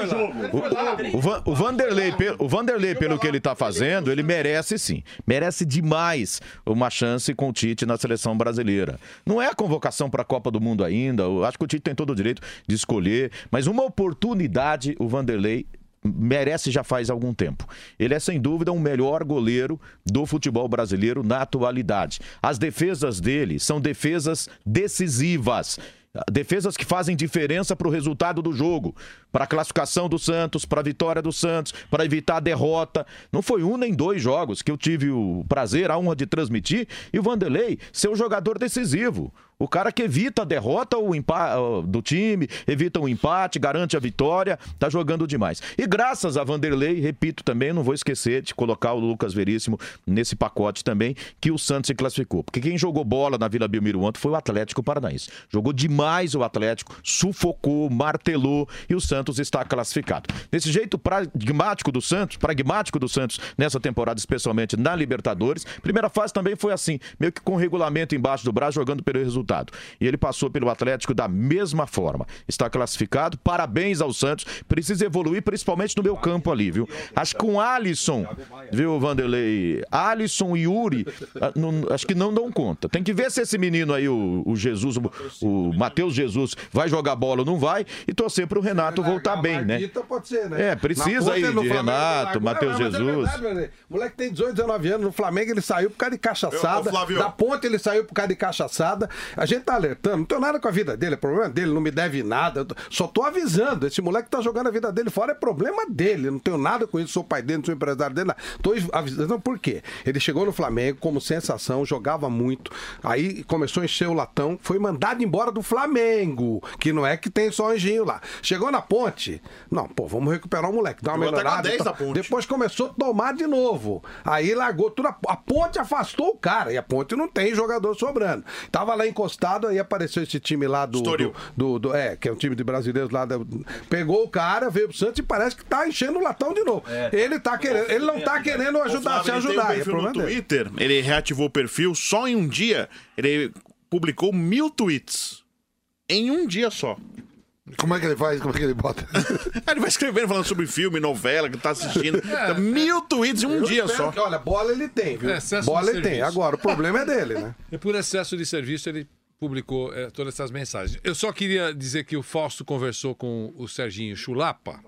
o, o, o Vanderlei, o Vanderlei, pelo que ele tá fazendo, ele merece sim. Merece demais uma chance com o Tite na seleção brasileira. Não é a convocação pra Copa do Mundo ainda. Eu acho que o Tite tem todo o direito de escolher, mas uma oportunidade o Vanderlei merece já faz algum tempo. Ele é sem dúvida o melhor goleiro do futebol brasileiro na atualidade. As defesas dele são defesas decisivas. Defesas que fazem diferença para o resultado do jogo, para a classificação do Santos, para a vitória do Santos, para evitar a derrota. Não foi um nem dois jogos que eu tive o prazer, a honra de transmitir, e o Vanderlei ser um jogador decisivo. O cara que evita a derrota o empa- do time, evita o empate, garante a vitória, tá jogando demais. E graças a Vanderlei, repito também, não vou esquecer de colocar o Lucas Veríssimo nesse pacote também, que o Santos se classificou. Porque quem jogou bola na Vila Belmiro ontem foi o Atlético Paranaense. Jogou demais o Atlético, sufocou, martelou e o Santos está classificado. Desse jeito pragmático do Santos, pragmático do Santos nessa temporada, especialmente na Libertadores. Primeira fase também foi assim, meio que com o regulamento embaixo do braço, jogando pelo resultado. E ele passou pelo Atlético da mesma forma. Está classificado. Parabéns ao Santos. Precisa evoluir, principalmente no meu campo ali, viu? Acho que com Alisson, viu, Vanderlei? Alisson e Yuri, não, acho que não dão conta. Tem que ver se esse menino aí, o, o Jesus, o, o Matheus Jesus, vai jogar bola ou não vai e torcer pro Renato voltar bem, né? Pode ser, né? É, precisa aí de Renato, Matheus Jesus. O moleque tem dezoito, dezenove anos. No Flamengo ele saiu por causa de cachaçada. Da Ponte ele saiu por causa de cachaçada. A gente tá alertando, não tenho nada com a vida dele, é problema dele, não me deve nada. Só tô avisando. Esse moleque tá jogando a vida dele fora, é problema dele. Não tenho nada com isso, sou pai dele, não sou empresário dele. Não. Tô avisando. Não, por quê? Ele chegou no Flamengo como sensação, jogava muito. Aí começou a encher o latão, foi mandado embora do Flamengo, que não é que tem só anjinho lá. Chegou na Ponte, não, pô, vamos recuperar o moleque, dar uma melhorada. Então, depois começou a tomar de novo. Aí largou tudo. A Ponte afastou o cara, e a Ponte não tem jogador sobrando. Tava lá encostado, aí apareceu esse time lá do, do, do, do é, que é um time de brasileiros lá, da, pegou o cara, veio pro Santos e parece que tá enchendo o latão de novo. É. Ele tá querendo, ele não tá querendo ajudar, se ajudar. Ele tem um perfil no Twitter, ele reativou o perfil, só em um dia ele publicou mil tweets. Em um dia só. Como é que ele faz? Como é que ele bota? Ele vai escrevendo, falando sobre filme, novela, que tá assistindo. É, mil tweets em um dia só. Que, olha, bola ele tem, viu? É, bola ele tem. Agora, o problema é dele, né? E por excesso de serviço, ele publicou é, todas essas mensagens. Eu só queria dizer que o Fausto conversou com o Serginho Chulapa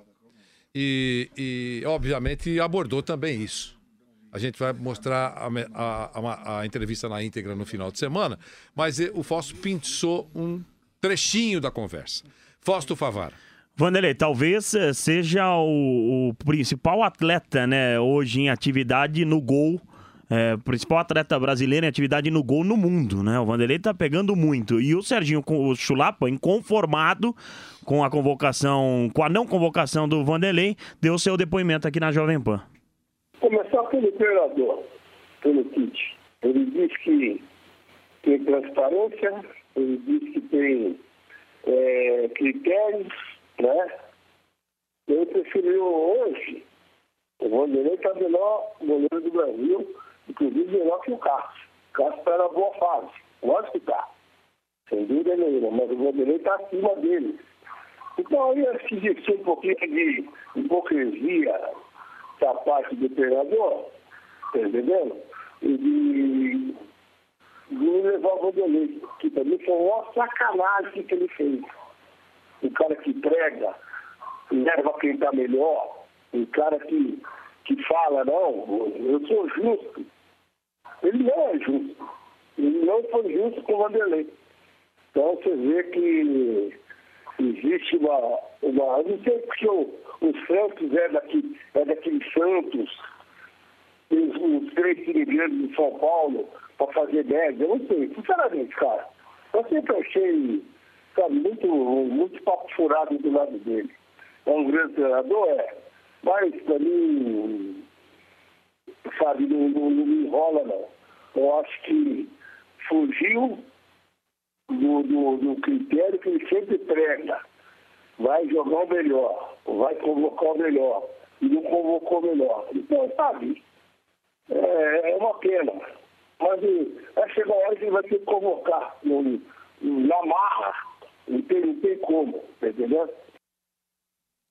e, e obviamente, abordou também isso. A gente vai mostrar a, a, a, a entrevista na íntegra no final de semana, mas o Fausto pinçou um trechinho da conversa. Fausto Favara. Vanderlei, talvez seja o, o principal atleta, né, hoje em atividade no gol, é, principal atleta brasileiro em atividade no gol no mundo, né? O Vanderlei tá pegando muito. E o Serginho, o Chulapa, inconformado com a convocação, com a não convocação do Vanderlei, deu seu depoimento aqui na Jovem Pan. Começar pelo treinador, pelo Tite. Ele diz que tem transparência, ele diz que tem é, critérios, né? Eu preferi hoje, o Vanderlei está melhor goleiro do Brasil, inclusive melhor que o Cássio. O Cássio está na boa fase, lógico que está, sem dúvida nenhuma, mas o Vanderlei está acima dele. Então aí acho que existe um pouquinho de hipocrisia da parte do treinador, tá entendendo? E de, de levar o Vanderlei, que também foi uma sacanagem que ele fez. O cara que prega, leva quem está melhor, o cara que, que fala, não, eu sou justo. Ele não é justo. Ele não foi justo com o Vanderlei. Então você vê que existe uma... uma eu não sei porque o, o Santos é, daqui, é daquele Santos, os, os três times de São Paulo, para fazer média, eu não sei. Sinceramente, cara, eu sempre achei, sabe, muito, muito papo furado do lado dele. É um grande treinador, é, mas para mim, sabe, não, não, não me enrola, não. Eu acho que fugiu do, do, do critério que ele sempre prega. Vai jogar o melhor, vai convocar o melhor, e não convocou o melhor. Então, sabe, é, é uma pena. Mas vai chegar a hora que ele vai ter que convocar no, na marra, não tem, não tem como, tá entendendo?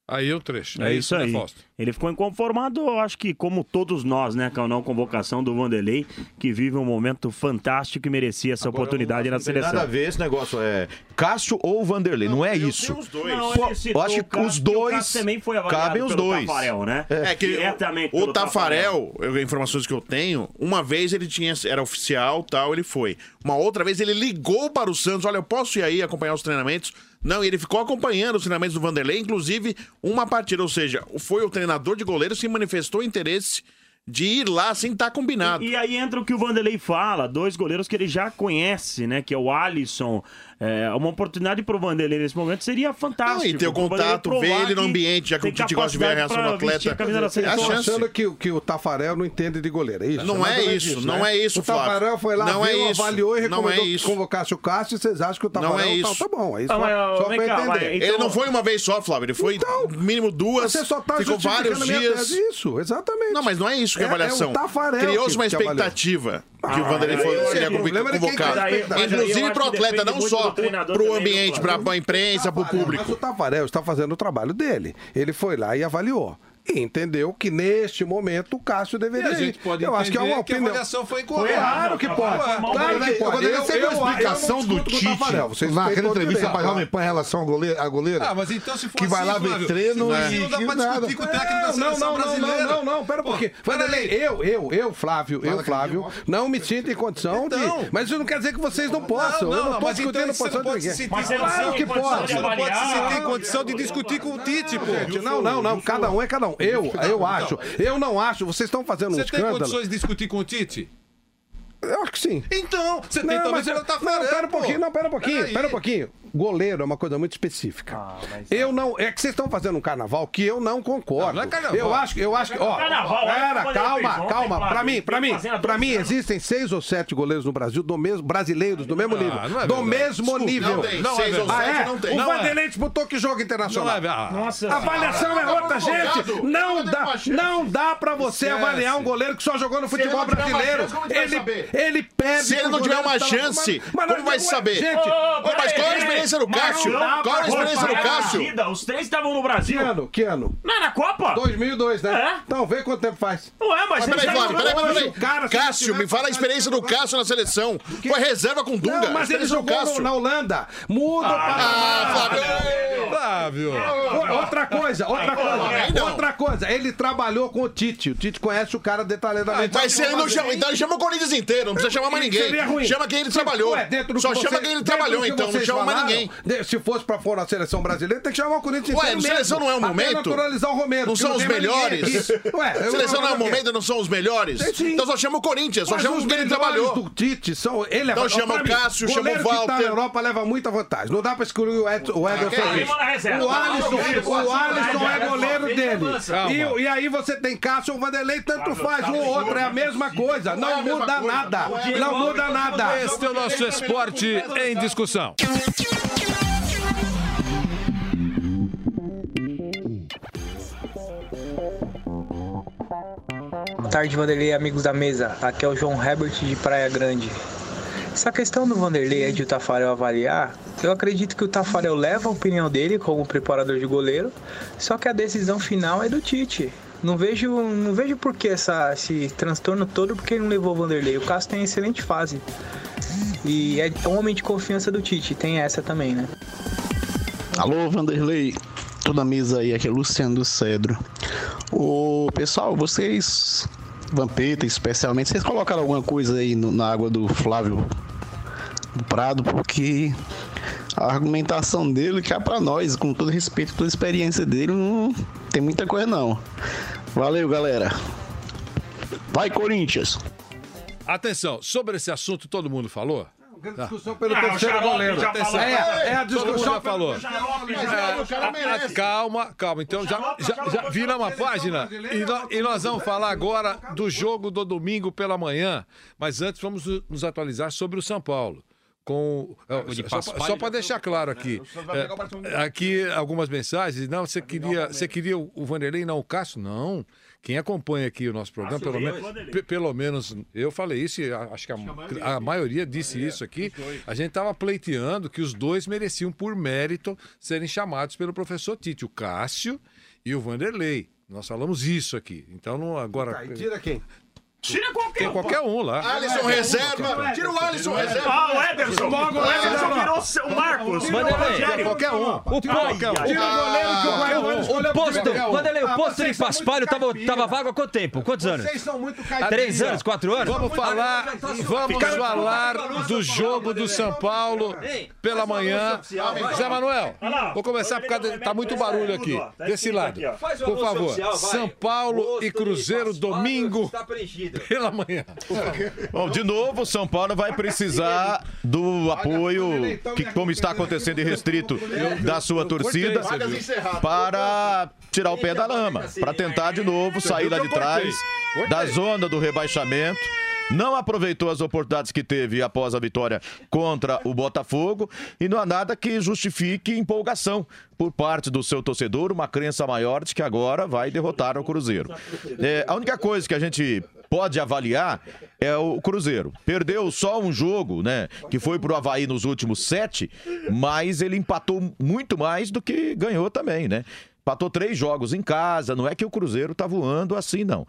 Aí o trecho. É, é isso aí. Né, ele ficou inconformado, eu acho que como todos nós, né, com a não convocação do Vanderlei, que vive um momento fantástico e merecia essa Agora, oportunidade na seleção. Nada a ver esse negócio, é Cássio ou Vanderlei, não, não é isso. Os dois. Não, Pô, eu acho que Cássio, os dois também foi cabem os dois. Tafarel, né? É que o, o Tafarel, eu, informações que eu tenho, uma vez ele tinha, era oficial, tal, ele foi. Uma outra vez ele ligou para o Santos, olha, eu posso ir aí acompanhar os treinamentos? Não, ele ficou acompanhando os treinamentos do Vanderlei, inclusive uma partida, ou seja, foi o treinador de goleiros que manifestou interesse de ir lá sem estar combinado. E, e aí entra o que o Vanderlei fala, dois goleiros que ele já conhece, né, que é o Alisson. É, uma oportunidade pro Vanderlei nesse momento seria fantástico. Não, e ter o contato, ver ele no ambiente, já que o Tite gosta de ver a reação do atleta. Estou achando que, que o Tafarel não entende de goleiro, é isso? Não é, é isso, não né? é isso, O Tafarel foi lá, não viu, é isso, avaliou e recomendou não é isso. que convocasse o Cássio, e vocês acham que o Tafarel não é isso. Tá, tá bom, é isso. Ah, só, mas, só pra cá, entender. mas, então... Ele não foi uma vez só, Flávio, ele foi então, mínimo duas, você só tá ficou vários dias. Isso, exatamente. Não, mas não é isso que é avaliação. É, é Criou-se uma expectativa que ah, o Vanderlei foi, seria convocado. Inclusive pro atleta, não só pro ambiente, pra imprensa, pro público. Mas o Tafarel está fazendo o trabalho dele. Ele foi lá e avaliou. E entendeu que neste momento o Cássio deveria ir. A gente pode eu acho que é uma opinião. Que a avaliação foi incorreta. Claro que pode. Claro que pode. Eu sei a explicação do Tite naquela entrevista para Jovem Pan em relação a goleiro. Ah, mas então se for que vai lá ver treino e não dá pra discutir com o técnico da seleção brasileira. Não, não, não, pera um pouquinho. Vanderlei, eu, eu, eu, Flávio, eu, Flávio, não me sinto em condição de... Mas isso não quer dizer que vocês não possam. Eu não tô discutindo a posição de ninguém. Claro que pode. Você não pode se sentir em condição de discutir com o Tite, pô. Não, não, não. Cada um é cada um. Eu, eu acho. Eu não acho. Vocês estão fazendo um escândalo. Você tem condições de discutir com o Tite? Eu acho que sim. Então, você tem também pelo Tafarel. Não, pera um pouquinho, não, pera um pouquinho, pera um pouquinho. Goleiro é uma coisa muito específica. Ah, eu não. É que vocês estão fazendo um carnaval que eu não concordo. Não, não é carnaval. Eu acho, eu acho que. Ó, pera, calma, calma. Pra mim, pra mim, pra mim, existem seis ou sete goleiros no Brasil do mesmo, brasileiros do mesmo nível. Ah, é do mesmo Desculpa, nível. Não tem. Não seis é ou sete ah, é? não tem. O não Vanderlei é. disputou que jogo internacional. Não é. ah. Nossa. A avaliação é outra, gente. Não dá, não dá pra você avaliar um goleiro que só jogou no futebol brasileiro. Ele, ele perde. Se ele não tiver uma chance, como vai saber? Gente, mas qual é a experiência do Cássio? Qual a experiência do Cássio? Os três estavam no Brasil. Que ano? Que ano? Não é na Copa? dois mil e dois, né? É. Então, vê quanto tempo faz. Ué, mas... mas peraí, Flávio, peraí, peraí, peraí. Cássio, me fala a experiência do Cássio na seleção. Foi reserva com Dunga. Não, mas ele jogou na Holanda. Muda para... Ah, Flávio. Flávio. Outra coisa, outra coisa. Outra coisa. Ele trabalhou com o Tite. O Tite conhece o cara detalhadamente. Mas se ele não chama... Então ele chama o Corinthians inteiro. Não precisa chamar mais ninguém. Chama quem ele trabalhou. Só chama quem ele trabalhou, então. Não chama mais ninguém. Se fosse pra fora a seleção brasileira, tem que chamar o Corinthians Ué, inteiro. Ué, seleção não é o momento? Naturalizar o Romero. Não são os melhores? Ué, seleção não é o momento, não são os melhores? Então só chama o Corinthians, só chama os que ele trabalhou. Do Tite são... Ele então chama o Cássio, chama o Walter. Que tá na Europa leva muita vantagem. Não dá pra excluir o Ederson. O Alisson, o Alisson é goleiro dele. E, e aí você tem Cássio ou Vanderlei, tanto faz. Um ou outro, é a mesma coisa. Não muda nada. Não muda nada. Este é o nosso esporte em discussão. Boa tarde, Vanderlei, amigos da mesa. Aqui é o João Herbert de Praia Grande. Essa questão do Vanderlei aí de o Tafarel avaliar, eu acredito que o Tafarel leva a opinião dele como preparador de goleiro, só que a decisão final é do Tite. Não vejo, não vejo por que essa, esse transtorno todo, porque ele não levou o Vanderlei. O Cássio tem excelente fase. E é um homem de confiança do Tite, tem essa também, né? Alô, Vanderlei. Toda a mesa aí, aqui é Luciano do Cedro. Ô, pessoal, vocês, Vampeta especialmente, vocês colocaram alguma coisa aí no, na água do Flávio do Prado, porque a argumentação dele, que é pra nós, com todo respeito, toda a experiência dele, não tem muita coisa não. Valeu, galera. Vai, Corinthians. Atenção, sobre esse assunto todo mundo falou? Tá. Discussão pelo não, terceiro goleiro. É, é a discussão. Já falou. É, calma, calma. Então já, já, já vira uma página. E nós, e nós vamos falar agora do jogo do domingo pela manhã. Mas antes vamos nos atualizar sobre o São Paulo. Com, só só para deixar claro aqui, é, aqui algumas mensagens. Não, você queria, você queria o Vanderlei e não o Cássio? Não. Quem acompanha aqui o nosso programa, pelo, me, pelo menos eu falei isso, e acho que a, a maioria disse isso aqui. A gente estava pleiteando que os dois mereciam, por mérito, serem chamados pelo professor Tite, o Cássio e o Vanderlei. Nós falamos isso aqui. Então, não, agora... Tá, e tira quem? Tira qualquer Tem um. qualquer um lá. Alisson reserva. Tira o Alisson reserva. Ah, o Ederson. O Ederson virou seu- o Marcos. Vanderlei, Qualquer um. O, po- Qualquer um. Tira o goleiro que o Guarani escolheu o posto, qualquer um. Vanderlei, o Ah, posto de vocês são Paspalho muito tava, caipira. tava vago há quanto tempo? Quantos anos? Vocês são muito caipirinha. Três anos? Quatro anos? Vamos falar, vamos falar do jogo do São Paulo pela manhã. Zé Manuel, vou começar por causa de, tá muito barulho aqui. Desse lado. Por favor. São Paulo e Cruzeiro domingo pela manhã. Bom, de novo, o São Paulo vai precisar do apoio, que, como está acontecendo em restrito, da sua torcida, para tirar o pé da lama, para tentar de novo sair lá de trás da zona do rebaixamento. Não aproveitou as oportunidades que teve após a vitória contra o Botafogo e não há nada que justifique empolgação por parte do seu torcedor, uma crença maior de que agora vai derrotar o Cruzeiro. É, a única coisa que a gente pode avaliar é o Cruzeiro. Perdeu só um jogo, né, que foi pro Avaí nos últimos sete, mas ele empatou muito mais do que ganhou também, né? Empatou três jogos em casa, não é que o Cruzeiro tá voando assim, não.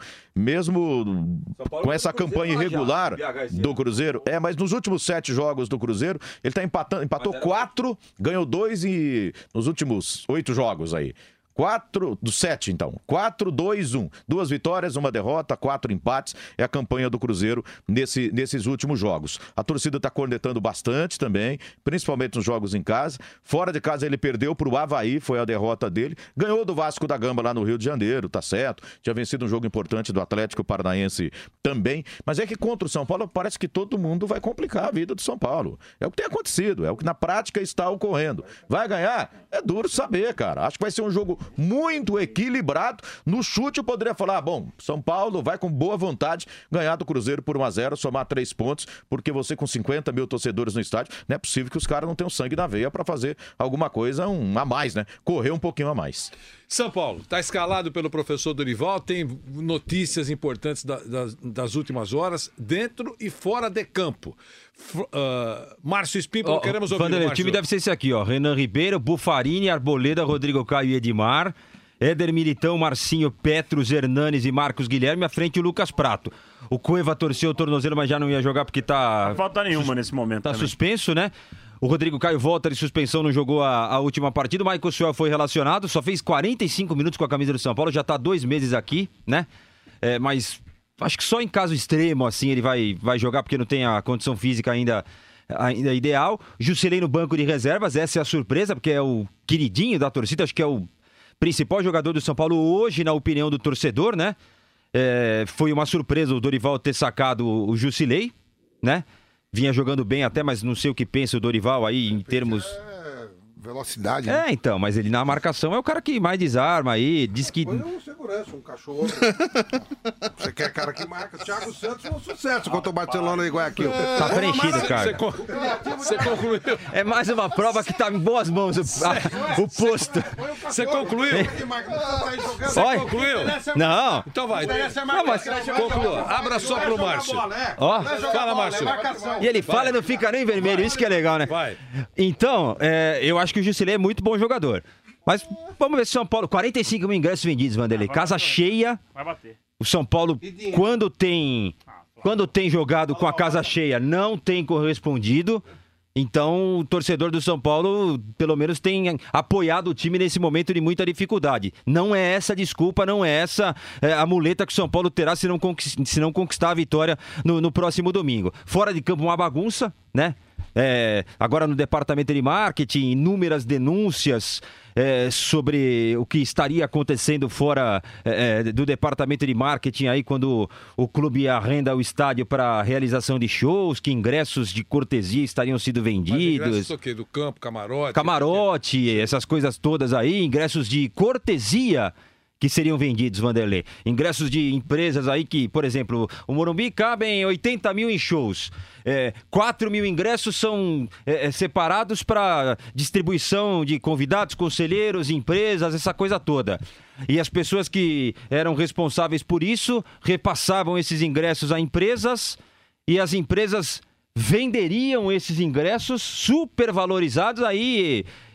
Mesmo com essa campanha irregular do Cruzeiro, é, mas nos últimos sete jogos do Cruzeiro, ele tá empatando, empatou quatro, ganhou dois e nos últimos oito jogos aí. Quatro, do sete, então. Quatro, dois, um. Duas vitórias, uma derrota, quatro empates. É a campanha do Cruzeiro nesse, nesses últimos jogos. A torcida está cornetando bastante também, principalmente nos jogos em casa. Fora de casa ele perdeu para o Avaí, foi a derrota dele. Ganhou do Vasco da Gama lá no Rio de Janeiro, tá certo. Tinha vencido um jogo importante do Atlético Paranaense também. Mas é que contra o São Paulo parece que todo mundo vai complicar a vida do São Paulo. É o que tem acontecido, é o que na prática está ocorrendo. Vai ganhar? É duro saber, cara. Acho que vai ser um jogo muito equilibrado. No chute eu poderia falar, ah, bom, São Paulo vai com boa vontade ganhar do Cruzeiro por um a zero, somar três pontos, porque você com cinquenta mil torcedores no estádio, não é possível que os caras não tenham sangue na veia para fazer alguma coisa um, a mais, né? Correr um pouquinho a mais. São Paulo, está escalado pelo professor Dorival, tem notícias importantes da, das, das últimas horas, dentro e fora de campo. F- uh, Márcio Espímpolo, Ó, queremos ouvir Vanderlei, o time deve ser esse aqui, ó. Renan Ribeiro, Bufarini, Arboleda, Rodrigo Caio e Edmar. Éder Militão, Marcinho, Petros, Hernanes e Marcos Guilherme. À frente o Lucas Prato. O Cueva torceu o tornozelo, mas já não ia jogar porque tá... Não falta nenhuma nesse momento. Tá também. suspenso, né? O Rodrigo Caio volta de suspensão, não jogou a, a última partida. O Michael Suel foi relacionado, só fez quarenta e cinco minutos com a camisa do São Paulo, já tá há dois meses aqui, né? É, mas acho que só em caso extremo, assim, ele vai, vai jogar, porque não tem a condição física ainda, ainda ideal. Jusilei no banco de reservas, essa é a surpresa, porque é o queridinho da torcida, acho que é o principal jogador do São Paulo hoje, na opinião do torcedor, né? É, foi uma surpresa o Dorival ter sacado o Jusilei, né? Vinha jogando bem até, mas não sei o que pensa o Dorival aí em termos... Velocidade, né? É, então, mas ele na marcação é o cara que mais desarma aí, diz que... Foi um segurança, um cachorro. Você quer cara que marca? Thiago Santos foi um sucesso contra o Barcelona e Guayaquil. Tá preenchido, cara. Você concluiu. É mais uma prova que tá em boas mãos o, a, o posto. Você concluiu? Você Olha. concluiu? Não. Então vai. Não, mas... Conclua. Abra só pro Márcio. Ó. Fala, Márcio. E ele fala e não fica nem vermelho, isso que é legal, né? Vai. Então, é, eu acho que o Jusilei é muito bom jogador. Mas vamos ver se São Paulo... quarenta e cinco mil ingressos vendidos, Vanderlei. Casa cheia. Vai bater. O São Paulo, quando tem, quando tem jogado com a casa cheia, não tem correspondido. Então, o torcedor do São Paulo, pelo menos, tem apoiado o time nesse momento de muita dificuldade. Não é essa desculpa, não é essa é, a muleta que o São Paulo terá se não, conquist, se não conquistar a vitória no, no próximo domingo. Fora de campo, uma bagunça, né? É, agora no departamento de marketing, inúmeras denúncias é, sobre o que estaria acontecendo fora é, do departamento de marketing aí quando o clube arrenda o estádio para realização de shows, que ingressos de cortesia estariam sendo vendidos. Mas ingressos do quê? Do campo, camarote? Camarote, essas coisas todas aí, ingressos de cortesia que seriam vendidos, Vanderlei. Ingressos de empresas aí que, por exemplo, o Morumbi cabem oitenta mil em shows. É, quatro mil ingressos são é, separados para distribuição de convidados, conselheiros, empresas, essa coisa toda. E as pessoas que eram responsáveis por isso repassavam esses ingressos a empresas e as empresas venderiam esses ingressos supervalorizados aí...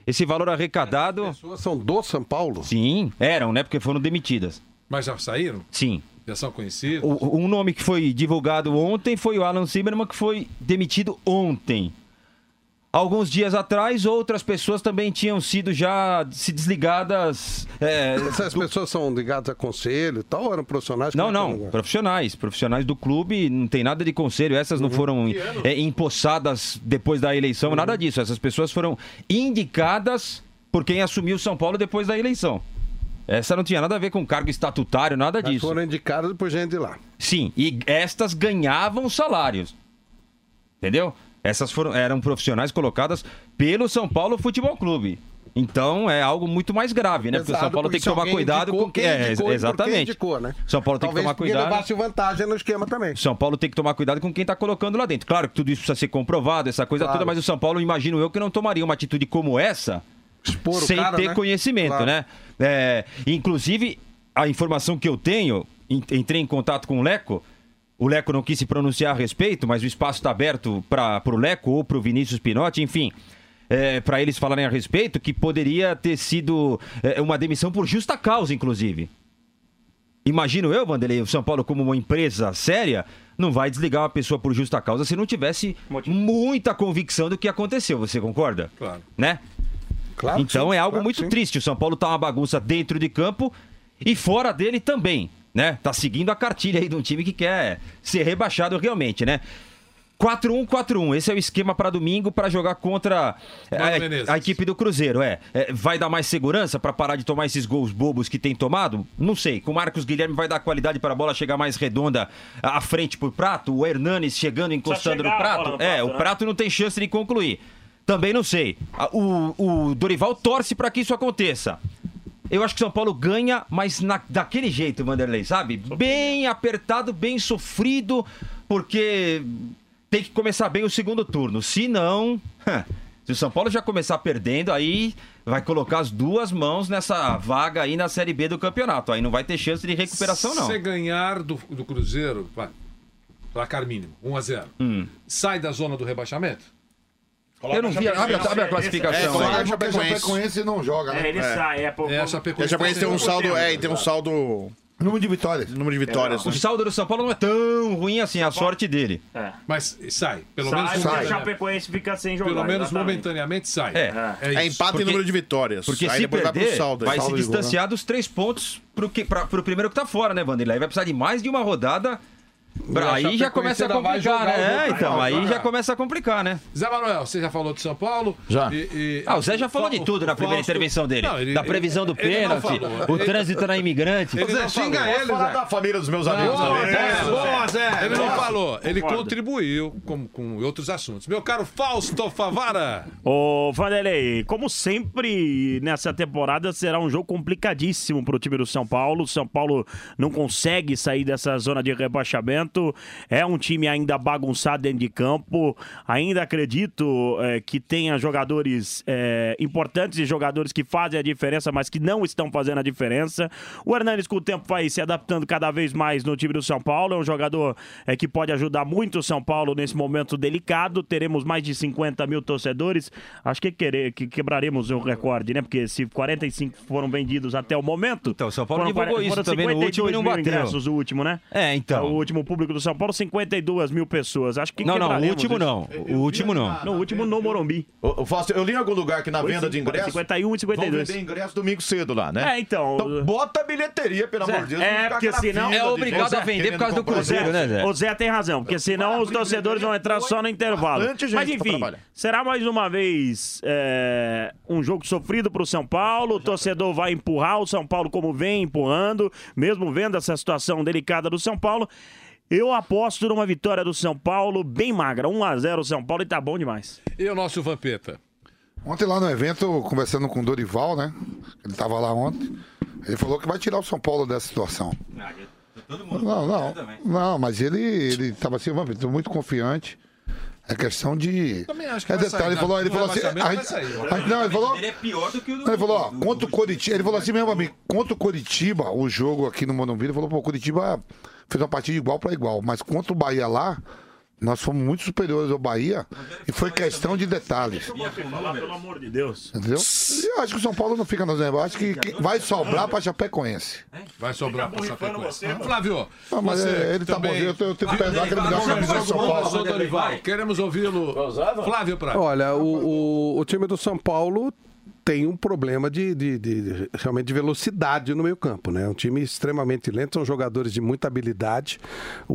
esse valor arrecadado... As pessoas são do São Paulo? Sim, eram, né? Porque foram demitidas. Mas já saíram? Sim. Já são conhecidos? O, um nome que foi divulgado ontem foi o Alan Zimmermann, que foi demitido ontem. Alguns dias atrás, outras pessoas também tinham sido já se desligadas. É, Essas do... pessoas são ligadas a conselho e tal, ou eram profissionais? Não, não, profissionais. Profissionais do clube, não tem nada de conselho. Essas não foram é, empossadas depois da eleição, uhum. nada disso. Essas pessoas foram indicadas por quem assumiu São Paulo depois da eleição. Essa não tinha nada a ver com cargo estatutário, nada Mas disso. foram indicadas por gente de lá. Sim, e estas ganhavam salários. Entendeu? Essas foram, eram profissionais colocadas pelo São Paulo Futebol Clube. Então é algo muito mais grave, né? Porque o São Paulo tem que tomar cuidado com quem é, exatamente. Indicou, né? São Paulo tem Talvez que tomar cuidado. levasse vantagem no esquema também. São Paulo tem que tomar cuidado com quem está colocando lá dentro. Claro que tudo isso precisa ser comprovado, essa coisa Claro. toda, mas o São Paulo, imagino eu, que não tomaria uma atitude como essa Expor o sem cara, ter né? conhecimento, Claro. né? É, inclusive, a informação que eu tenho, entrei em contato com o Leco. O Leco não quis se pronunciar a respeito, mas o espaço está aberto para o Leco ou para o Vinícius Pinotti, enfim, é, para eles falarem a respeito, que poderia ter sido é, uma demissão por justa causa, inclusive. Imagino eu, Vanderlei, o São Paulo como uma empresa séria, não vai desligar uma pessoa por justa causa se não tivesse muita convicção do que aconteceu, você concorda? Claro. Né? Claro, então sim, é algo claro, muito sim. triste. O São Paulo tá uma bagunça dentro de campo e fora dele também, né? Tá seguindo a cartilha aí de um time que quer ser rebaixado realmente, né? quatro um quatro um, esse é o esquema para domingo para jogar contra a, a equipe do Cruzeiro, é. é vai dar mais segurança para parar de tomar esses gols bobos que tem tomado? Não sei. Com o Marcos Guilherme vai dar qualidade para a bola chegar mais redonda à frente pro Prato, o Hernanes chegando, encostando no Prato. No é, prato, o né? Prato não tem chance de concluir. Também não sei. O, o Dorival torce para que isso aconteça. Eu acho que São Paulo ganha, mas na, daquele jeito, Vanderlei, sabe? Bem apertado, bem sofrido, porque tem que começar bem o segundo turno. Se não, se o São Paulo já começar perdendo, aí vai colocar as duas mãos nessa vaga aí na Série B do campeonato. Aí não vai ter chance de recuperação, não. Se ganhar do, do Cruzeiro, vai, placar mínimo, um a zero, hum. sai da zona do rebaixamento? Eu não vi, abre, abre a classificação. É, é, Chapecoense não joga, né? É, ele é. sai, é por... É, a Chapecoense, a Chapecoense tem um saldo, é, e tem um saldo... Número de vitórias. Número de vitórias. É, o saldo do São Paulo não é tão ruim assim, a sorte dele. É. Mas sai, pelo sai, menos... Sai, o Chapecoense fica sem jogar. Pelo menos exatamente. momentaneamente sai. É, é, é empate porque, em número de vitórias. Porque aí se depois perder, vai pro saldo. vai saldo se distanciar dos três pontos pro, que, pra, pro primeiro que tá fora, né, Vanderlei? Vai precisar de mais de uma rodada... Aí já começa a complicar, né? É, então, aí já começa a complicar, né? Zé Manuel, você já falou de São Paulo? Já. E, e... Ah, o Zé já falou de tudo na primeira intervenção dele. Não, ele, da previsão do pênalti, o trânsito na imigrante. Ele Zé, xinga ele, Zé. da família dos meus amigos não, também. Zé, Boa, Zé. Ele não falou, ele Concordo. contribuiu com, com outros assuntos. Meu caro Fausto Favara. Ô, Vanderlei, como sempre nessa temporada será um jogo complicadíssimo pro time do São Paulo. O São Paulo não consegue sair dessa zona de rebaixamento. É um time ainda bagunçado dentro de campo. Ainda acredito é, que tenha jogadores é, importantes e jogadores que fazem a diferença, mas que não estão fazendo a diferença. O Hernanes, com o tempo, vai se adaptando cada vez mais no time do São Paulo. É um jogador é, que pode ajudar muito o São Paulo nesse momento delicado. Teremos mais de cinquenta mil torcedores. Acho que, querer, que quebraremos o recorde, né? Porque se quarenta e cinco foram vendidos até o momento... Então, o São Paulo divulgou isso também no último e não bateu. Ingressos, o último, né? É, então. O último público do São Paulo, cinquenta e duas mil pessoas. Acho que não, não, o último isso. não. O último não. No último no Morumbi. Eu, eu, faço, eu li em algum lugar que na Foi venda de ingressos... cinquenta e um e cinquenta e dois. Vão vender ingresso domingo cedo lá, né? É, então... Então bota a bilheteria, pelo amor de Deus. É, porque senão... É obrigado a vender por causa do Cruzeiro, né, Zé? O Zé tem razão, porque senão os torcedores vão entrar só no intervalo. Mas enfim, será mais uma vez é, um jogo sofrido pro São Paulo. O torcedor vai empurrar o São Paulo como vem empurrando, mesmo vendo essa situação delicada do São Paulo. Eu aposto numa vitória do São Paulo bem magra, um a zero São Paulo, e tá bom demais. E o nosso Vampeta? Ontem lá no evento, conversando com o Dorival, né? Ele tava lá ontem. Ele falou que vai tirar o São Paulo dessa situação. Não, não, não, mas ele, ele tava assim, vamos, tô muito confiante. É questão de. Também acho que é vai detalhe, sair, ele falou, ele falou assim. A gente, a gente, não, ele falou. Ele é pior do que o do... Não, ele falou, ó, contra o Coritiba. Ele falou assim mesmo, amigo, contra o Coritiba, o jogo aqui no Morumbi, ele falou, pô, o Coritiba fez uma partida igual para igual, mas contra o Bahia lá, Nós fomos muito superiores ao Bahia e foi questão de detalhes. Pelo amor de Deus. Entendeu? Eu acho que o São Paulo não fica na zona de baixo, que, que vai sobrar para Chapecoense. Vai sobrar para Chapecoense. Flávio, ah, mas você é, ele tá também... bom. Eu tenho que perdoar que ele me deu uma camisa do São Paulo. Dorival, queremos ouvi-lo. Flávio Prado. Olha, o, o, o time do São Paulo tem um problema de, de, de realmente de velocidade no meio campo, né? É um time extremamente lento, são jogadores de muita habilidade, o,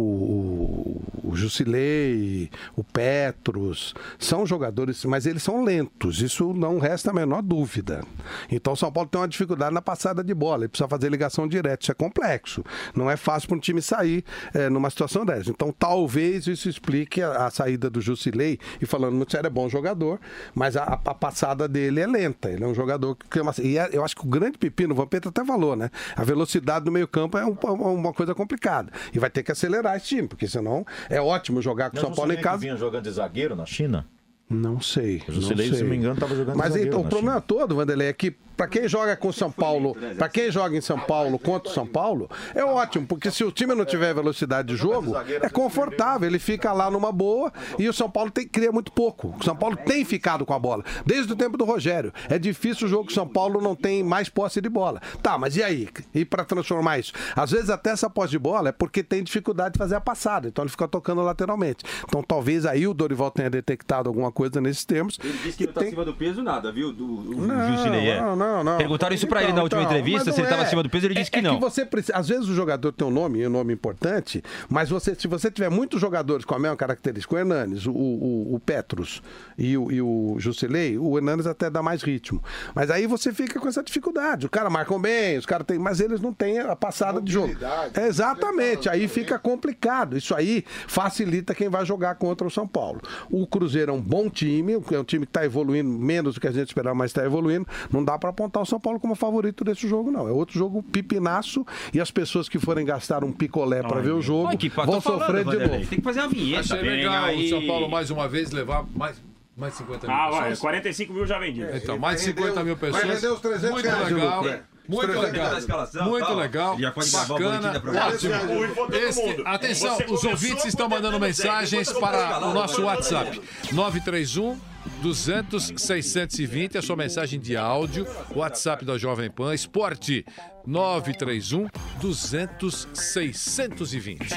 o, o Jusilei, o Petros, são jogadores, mas eles são lentos, isso não resta a menor dúvida. Então o São Paulo tem uma dificuldade na passada de bola, ele precisa fazer ligação direta, isso é complexo, não é fácil para um time sair é, numa situação dessa. Então talvez isso explique a, a saída do Jusilei, e falando muito sério, é bom jogador, mas a, a passada dele é lenta. Ele é um jogador que... E eu acho que o grande pepino, o Vampeta até falou, né? A velocidade do meio campo é um, uma coisa complicada. E vai ter que acelerar esse time, porque senão é ótimo jogar com o São Paulo em casa. Não vinha jogando de zagueiro na China? Não sei. O Jusilei, se não me engano, estava jogando Mas de zagueiro então, o na problema China. todo, Vanderlei, é que para quem joga com São Paulo, para quem joga em São Paulo contra o São Paulo, é ótimo, porque se o time não tiver velocidade de jogo, é confortável, ele fica lá numa boa e o São Paulo tem, cria muito pouco. O São Paulo tem ficado com a bola, desde o tempo do Rogério. É difícil o jogo que o São Paulo não tem mais posse de bola. Tá, mas e aí? E para transformar isso? Às vezes até essa posse de bola é porque tem dificuldade de fazer a passada, então ele fica tocando lateralmente. Então talvez aí o Dorival tenha detectado alguma coisa nesses termos. Ele disse que, que não tá tem... acima do peso nada, viu? Do, do não, Jusilei. Não, não, não. Perguntaram isso pra então, ele na última então, entrevista, se ele estava é. acima do peso, ele disse é, que não. É que você precisa, às vezes o jogador tem um nome, um nome importante, mas você, se você tiver muitos jogadores com a mesma característica, o Hernanes, o, o, o Petros e o, e o Jusilei, o Hernanes até dá mais ritmo. Mas aí você fica com essa dificuldade. Os caras marcam bem, os caras têm, mas eles não têm a passada de jogo. É, exatamente, aí fica complicado. Isso aí facilita quem vai jogar contra o São Paulo. O Cruzeiro é um bom time, é um time que está evoluindo menos do que a gente esperava, mas está evoluindo. Não dá para apontar o São Paulo como favorito desse jogo, não. É outro jogo pipinaço e as pessoas que forem gastar um picolé para ver o jogo Ai, que vão sofrer falando, de novo. Tem que fazer uma vinheta. Achei bem, legal aí. o São Paulo mais uma vez levar mais, mais cinquenta mil Ah, pessoas. vai, quarenta e cinco mil já vendido. Então, mais de cinquenta mil pessoas. vai render os trezentos Muito reais, legal. Lucas. Muito legal. Muito legal. Já pode gravar o Bacana. boletim da programação. Ótimo. Este, atenção, Você os começou ouvintes com estão mandando dezenove, mensagens depois para você o nosso vai WhatsApp. nove três um, duzentos, seiscentos e vinte, a sua mensagem de áudio. WhatsApp da Jovem Pan Esporte. nove três um, duzentos, seiscentos e vinte.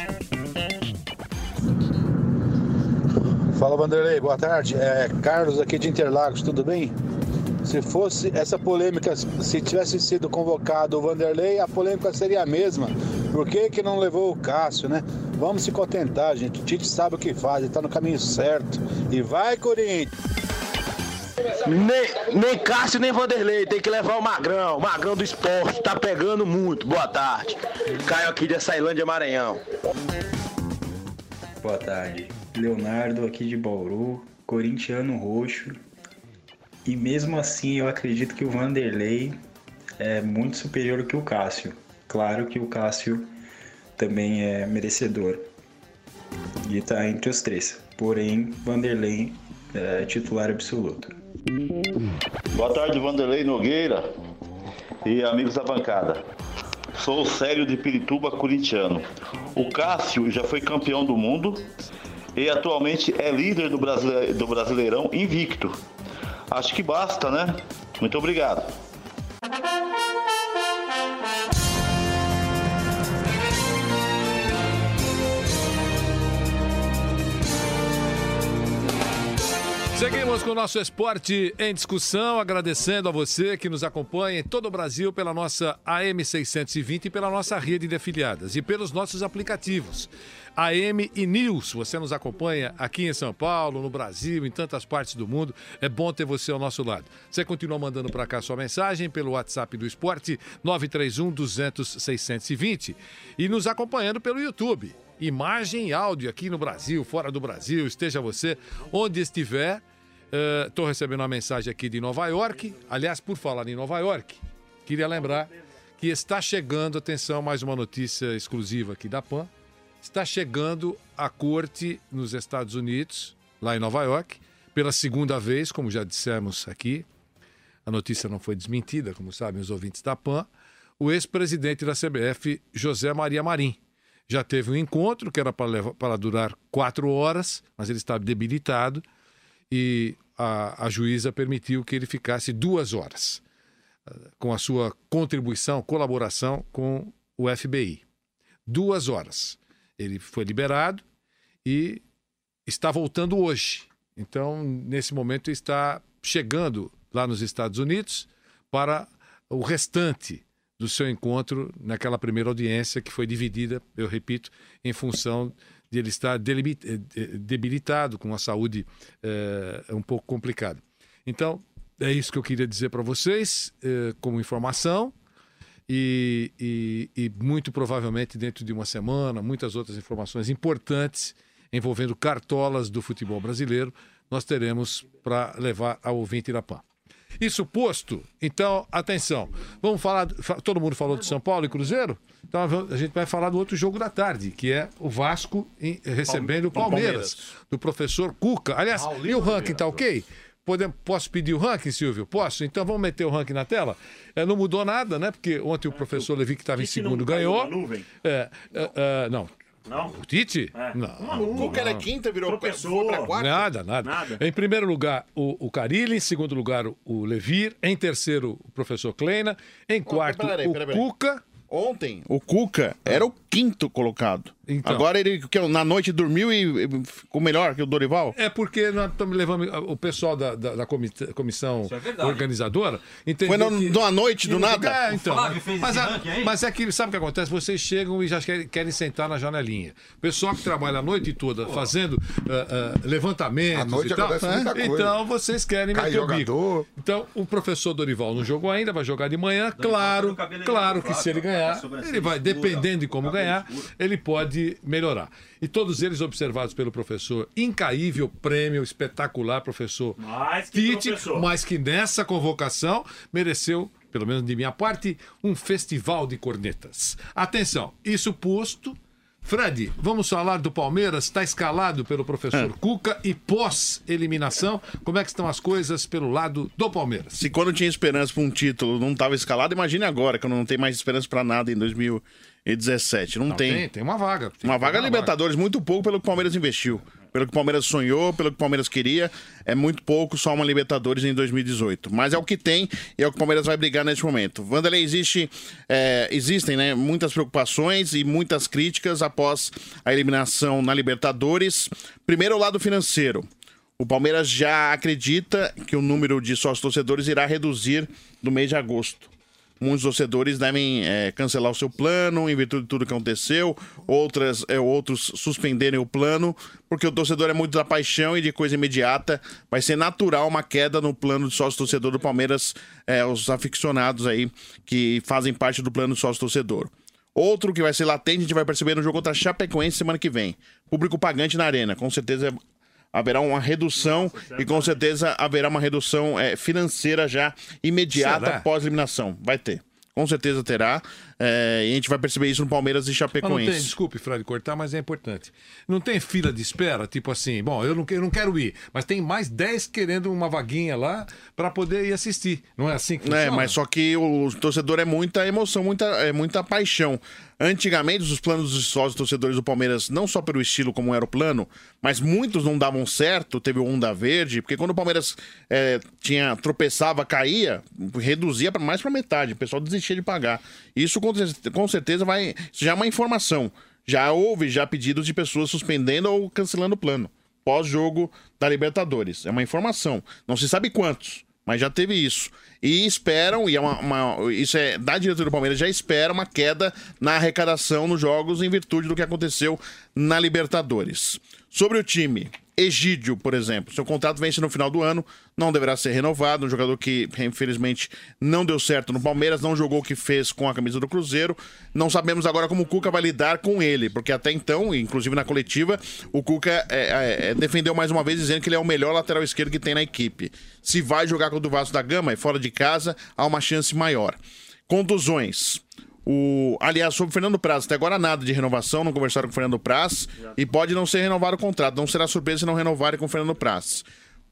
Fala, Vanderlei, boa tarde. É Carlos aqui de Interlagos, tudo bem? Se fosse essa polêmica, se tivesse sido convocado o Vanderlei, a polêmica seria a mesma. Por que que não levou o Cássio, né? Vamos se contentar, gente. O Tite sabe o que faz, ele tá no caminho certo. E vai, Corinthians! Nem, nem Cássio, nem Vanderlei, tem que levar o Magrão, o Magrão do esporte, tá pegando muito. Boa tarde. Caio aqui de Açailândia, Maranhão. Boa tarde. Leonardo aqui de Bauru, corintiano roxo. E mesmo assim eu acredito que o Vanderlei é muito superior que o Cássio. Claro que o Cássio também é merecedor e está entre os três. Porém, Vanderlei é titular absoluto. Boa tarde, Vanderlei Nogueira e amigos da bancada. Sou o Célio de Pirituba, corintiano. O Cássio já foi campeão do mundo e atualmente é líder do, Brasile... do Brasileirão invicto. Acho que basta, né? Muito obrigado. Seguimos com o nosso Esporte em Discussão, agradecendo a você que nos acompanha em todo o Brasil pela nossa A M seiscentos e vinte e pela nossa rede de afiliadas e pelos nossos aplicativos. A M e News, você nos acompanha aqui em São Paulo, no Brasil, em tantas partes do mundo. É bom ter você ao nosso lado. Você continua mandando para cá sua mensagem pelo WhatsApp do Esporte, nove três um, duzentos, seiscentos e vinte. E nos acompanhando pelo YouTube. Imagem e áudio aqui no Brasil, fora do Brasil, esteja você onde estiver. Estou uh, recebendo uma mensagem aqui de Nova York. Aliás, por falar em Nova York, queria lembrar que está chegando, atenção, mais uma notícia exclusiva aqui da Pan. Está chegando a corte nos Estados Unidos, lá em Nova York, pela segunda vez, como já dissemos aqui. A notícia não foi desmentida, como sabem os ouvintes da Pan. O ex-presidente da C B F, José Maria Marim, já teve um encontro que era para levar, para durar quatro horas, mas ele estava debilitado e a, a juíza permitiu que ele ficasse duas horas, com a sua contribuição, colaboração com o F B I. Duas horas. Ele foi liberado e está voltando hoje. Então, nesse momento, está chegando lá nos Estados Unidos para o restante do seu encontro naquela primeira audiência que foi dividida, eu repito, em função de ele estar debilitado, com a saúde é, um pouco complicada. Então, é isso que eu queria dizer para vocês, é, como informação, e, e, e muito provavelmente dentro de uma semana, muitas outras informações importantes envolvendo cartolas do futebol brasileiro, nós teremos para levar ao ouvinte Irapã. Isso posto, então, atenção, vamos falar, todo mundo falou de São Paulo e Cruzeiro, então a gente vai falar do outro jogo da tarde, que é o Vasco em, recebendo o Palmeiras, do professor Cuca. Aliás, e o ranking tá ok? Podemos, posso pedir o ranking, Silvio? Posso? Então vamos meter o ranking na tela? É, não mudou nada, né? Porque ontem o professor Levi, que estava em segundo, ganhou. É, é, é, não. Não? O Tite? É. Não. O Cuca era quinta, virou professor para quarta? Nada, nada, nada. Em primeiro lugar, o, o Carilli. Em segundo lugar, o Levir. Em terceiro, o professor Kleina. Em quarto, oh, peraí, peraí, peraí. o Cuca. Ontem, o Cuca era o quinto colocado. Então. Agora ele que na noite dormiu e ficou melhor que o Dorival? É porque nós estamos levando o pessoal da, da, da comissão é organizadora. Foi na que... noite do nada? É, então. Mas, é, mas é que sabe o que acontece? Vocês chegam e já querem, querem sentar na janelinha. O pessoal que trabalha a noite toda fazendo uh, uh, levantamentos. A noite e tal, acontece muita coisa. Então vocês querem Cai meter jogador. o bico. Então o professor Dorival não jogou ainda, vai jogar de manhã. Claro, claro que se ele ganhar, ele vai, dependendo de como ganhar, ele pode melhorar. E todos eles observados pelo professor incaível, prêmio espetacular, professor mais que Tite, professor. mas que nessa convocação mereceu, pelo menos de minha parte, um festival de cornetas. Atenção, isso posto, Fred, vamos falar do Palmeiras, está escalado pelo professor é. Cuca e pós-eliminação, como é que estão as coisas pelo lado do Palmeiras? Se quando tinha esperança para um título não estava escalado, imagine agora, que eu não tenho mais esperança para nada em dois mil e dezessete. Não, não tem. tem. Tem uma vaga. Tem uma vaga Libertadores, vaga. Muito pouco pelo que o Palmeiras investiu. Pelo que o Palmeiras sonhou, pelo que o Palmeiras queria, é muito pouco, só uma Libertadores em dois mil e dezoito. Mas é o que tem e é o que o Palmeiras vai brigar nesse momento. Vanderlei, existe, é, existem né, muitas preocupações e muitas críticas após a eliminação na Libertadores. Primeiro, o lado financeiro. O Palmeiras já acredita que o número de sócios torcedores irá reduzir no mês de agosto. Muitos torcedores devem é, cancelar o seu plano em virtude de tudo que aconteceu, outras, é, outros suspenderem o plano, porque o torcedor é muito da paixão e de coisa imediata. Vai ser natural uma queda no plano de sócio-torcedor do Palmeiras, é, os aficionados aí que fazem parte do plano de sócio-torcedor. Outro que vai ser latente, a gente vai perceber no jogo contra a Chapecoense semana que vem. Público pagante na arena, com certeza haverá uma redução e com certeza haverá uma redução é, financeira já imediata Será? após a eliminação. Vai ter. Com certeza terá. É, e a gente vai perceber isso no Palmeiras e Chapecoense. Mas não tem, desculpe, Fred, cortar, mas é importante. Não tem fila de espera, tipo assim, bom, eu não, eu não quero ir, mas tem mais dez querendo uma vaguinha lá para poder ir assistir. Não é assim que funciona? É, mas só que o torcedor é muita emoção, muita, é muita paixão. Antigamente, os planos dos sócios torcedores do Palmeiras, não só pelo estilo como era o plano, mas muitos não davam certo, teve o Onda Verde, porque quando o Palmeiras é, tinha, tropeçava, caía, reduzia pra, mais para metade, o pessoal desistia de pagar. Isso com, com certeza vai... Isso já é uma informação. Já houve já pedidos de pessoas suspendendo ou cancelando o plano. Pós-jogo da Libertadores. É uma informação. Não se sabe quantos, mas já teve isso. E esperam, e é uma, uma, isso é da diretoria do Palmeiras, já espera uma queda na arrecadação nos jogos em virtude do que aconteceu na Libertadores. Sobre o time, Egídio, por exemplo, seu contrato vence no final do ano, não deverá ser renovado, um jogador que infelizmente não deu certo no Palmeiras, não jogou o que fez com a camisa do Cruzeiro, não sabemos agora como o Cuca vai lidar com ele, porque até então, inclusive na coletiva, o Cuca é, é, defendeu mais uma vez dizendo que ele é o melhor lateral esquerdo que tem na equipe. Se vai jogar contra o Vasco da Gama e fora de casa, há uma chance maior. Contusões. O, aliás, sobre o Fernando Praz, até agora nada de renovação, não conversaram com o Fernando Praz e pode não ser renovado o contrato, não será surpresa se não renovarem com o Fernando Praz.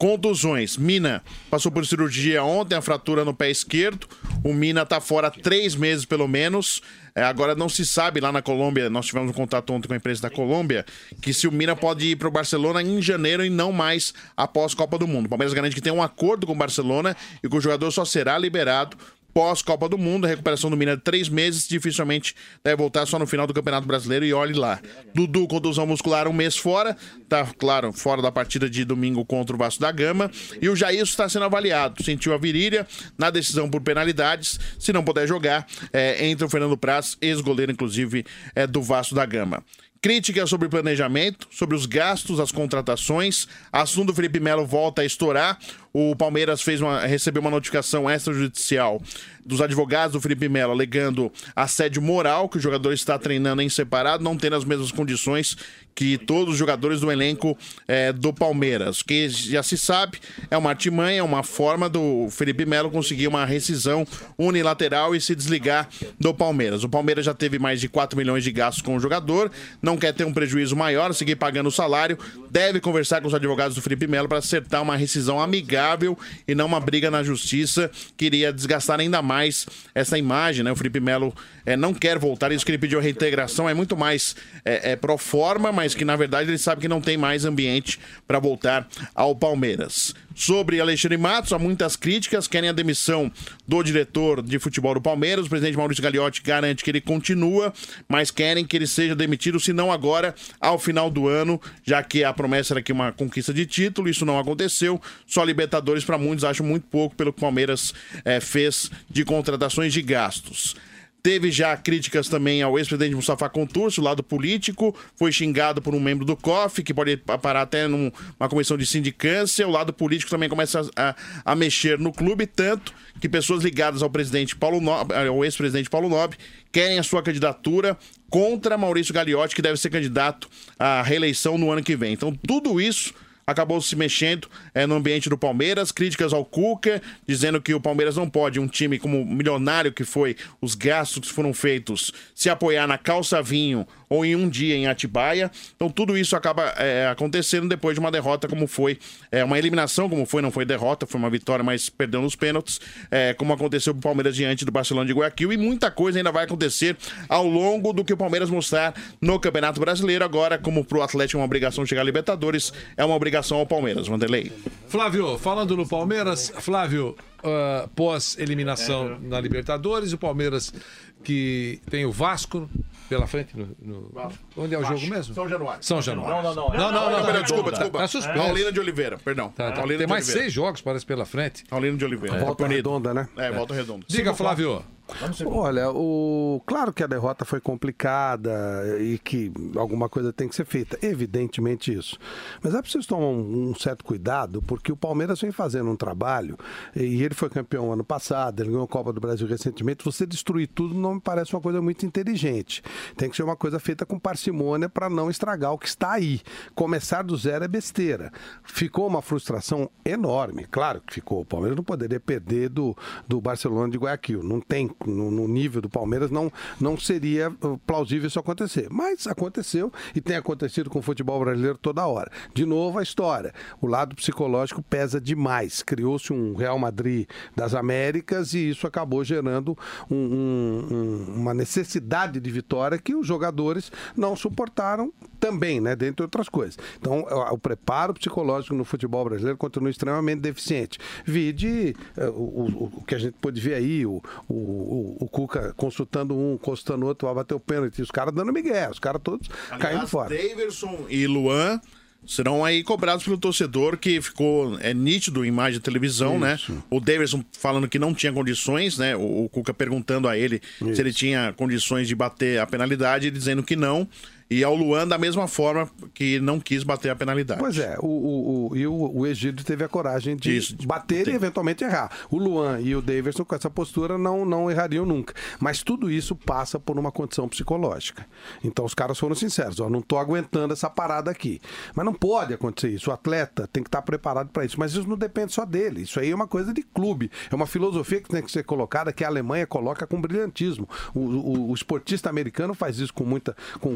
Contusões. Mina passou por cirurgia ontem, a fratura no pé esquerdo. O Mina tá fora há três meses, pelo menos. É, agora não se sabe lá na Colômbia, nós tivemos um contato ontem com a imprensa da Colômbia, que se o Mina pode ir para o Barcelona em janeiro e não mais após Copa do Mundo. O Palmeiras garante que tem um acordo com o Barcelona e que o jogador só será liberado pós-Copa do Mundo. A recuperação do Mina de três meses, dificilmente deve voltar só no final do Campeonato Brasileiro e olhe lá. Dudu, contusão muscular, um mês fora, tá, claro, fora da partida de domingo contra o Vasco da Gama. E o Jair está sendo avaliado, sentiu a virilha na decisão por penalidades, se não puder jogar, é, entra o Fernando Praz, ex-goleiro, inclusive, é, do Vasco da Gama. Crítica sobre o planejamento, sobre os gastos, as contratações. Assunto do Felipe Melo volta a estourar. O Palmeiras fez uma, recebeu uma notificação extrajudicial dos advogados do Felipe Melo alegando assédio moral, que o jogador está treinando em separado, não tendo as mesmas condições que todos os jogadores do elenco é, do Palmeiras. Que já se sabe, é uma artimanha, é uma forma do Felipe Melo conseguir uma rescisão unilateral e se desligar do Palmeiras. O Palmeiras já teve mais de quatro milhões de gastos com o jogador, não quer ter um prejuízo maior, seguir pagando o salário, deve conversar com os advogados do Felipe Melo para acertar uma rescisão amigável e não uma briga na justiça que iria desgastar ainda mais essa imagem, né? O Felipe Melo é, não quer voltar, isso que ele pediu a reintegração é muito mais é, é, pro forma, mas que na verdade ele sabe que não tem mais ambiente para voltar ao Palmeiras. Sobre Alexandre Matos, há muitas críticas, querem a demissão do diretor de futebol do Palmeiras. O presidente Maurício Gagliotti garante que ele continua, mas querem que ele seja demitido, se não agora, ao final do ano, já que a promessa era que uma conquista de título, isso não aconteceu. Só Libertadores, para muitos, acham muito pouco pelo que o Palmeiras é, fez de contratações de gastos. Teve já críticas também ao ex-presidente Mustafa Contursi, o lado político, foi xingado por um membro do C O F, que pode parar até numa comissão de sindicância. O lado político também começa a, a mexer no clube, tanto que pessoas ligadas ao presidente Paulo Nobre, ao ex-presidente Paulo Nobre, querem a sua candidatura contra Maurício Gagliotti, que deve ser candidato à reeleição no ano que vem. Então, tudo isso acabou se mexendo é, no ambiente do Palmeiras, críticas ao Cuca, dizendo que o Palmeiras não pode, um time como milionário que foi, os gastos que foram feitos, se apoiar na calça vinho ou em um dia em Atibaia. Então tudo isso acaba é, acontecendo depois de uma derrota como foi, é, uma eliminação como foi, não foi derrota, foi uma vitória, mas perdeu nos pênaltis, é, como aconteceu pro Palmeiras diante do Barcelona de Guayaquil, e muita coisa ainda vai acontecer ao longo do que o Palmeiras mostrar no Campeonato Brasileiro. Agora, como pro Atlético é uma obrigação chegar à Libertadores, é uma obrigação ao Palmeiras. Vanderlei. Flávio, falando no Palmeiras, Flávio, uh, pós-eliminação na Libertadores, o Palmeiras que tem o Vasco pela frente. No, no... Onde é o jogo mesmo? São Januário. São Januário. Não, não, não. Não, não, não. não desculpa, desculpa. Tá suspenso. Paulino de Oliveira, perdão. Tá, tá. Paulino Tem de mais Oliveira. seis jogos, parece, pela frente. Paulino de Oliveira. É. Volta redonda, né? É, volta redonda. Diga, Flávio. Olha, o... claro que a derrota foi complicada e que alguma coisa tem que ser feita, evidentemente isso. Mas é preciso tomar um, um certo cuidado, porque o Palmeiras vem fazendo um trabalho, e ele foi campeão ano passado, ele ganhou a Copa do Brasil recentemente. Você destruir tudo não me parece uma coisa muito inteligente. Tem que ser uma coisa feita com parcimônia para não estragar o que está aí. Começar do zero é besteira. Ficou uma frustração enorme, claro que ficou. O Palmeiras não poderia perder do, do Barcelona de Guayaquil, não tem. No, no nível do Palmeiras, não, não seria plausível isso acontecer. Mas aconteceu e tem acontecido com o futebol brasileiro toda hora. De novo, a história. O lado psicológico pesa demais. Criou-se um Real Madrid das Américas e isso acabou gerando um, um, um, uma necessidade de vitória que os jogadores não suportaram também, né? Dentre outras coisas. Então, o, o preparo psicológico no futebol brasileiro continua extremamente deficiente. Vide uh, o, o, o que a gente pôde ver aí, o, o O, o Cuca consultando um, consultando outro, vai bater o pênalti, os caras dando migué, os caras todos Aliás, caindo fora. Daverson e Luan serão aí cobrados pelo torcedor, que ficou é nítido em imagem de televisão, Isso. né? O Daverson falando que não tinha condições, né? O, o Cuca perguntando a ele Isso. se ele tinha condições de bater a penalidade, ele dizendo que não. E ao Luan, da mesma forma que não quis bater a penalidade. Pois é, o, o, o, e o, o Egídio teve a coragem de Isso, bater tem. e eventualmente errar. O Luan e o Daverson, com essa postura, não, não errariam nunca. Mas tudo isso passa por uma condição psicológica. Então os caras foram sinceros, ó, não estou aguentando essa parada aqui. Mas não pode acontecer isso. O atleta tem que estar preparado para isso. Mas isso não depende só dele. Isso aí é uma coisa de clube. É uma filosofia que tem que ser colocada, que a Alemanha coloca com brilhantismo. O, o, o esportista americano faz isso com muita... com, com, com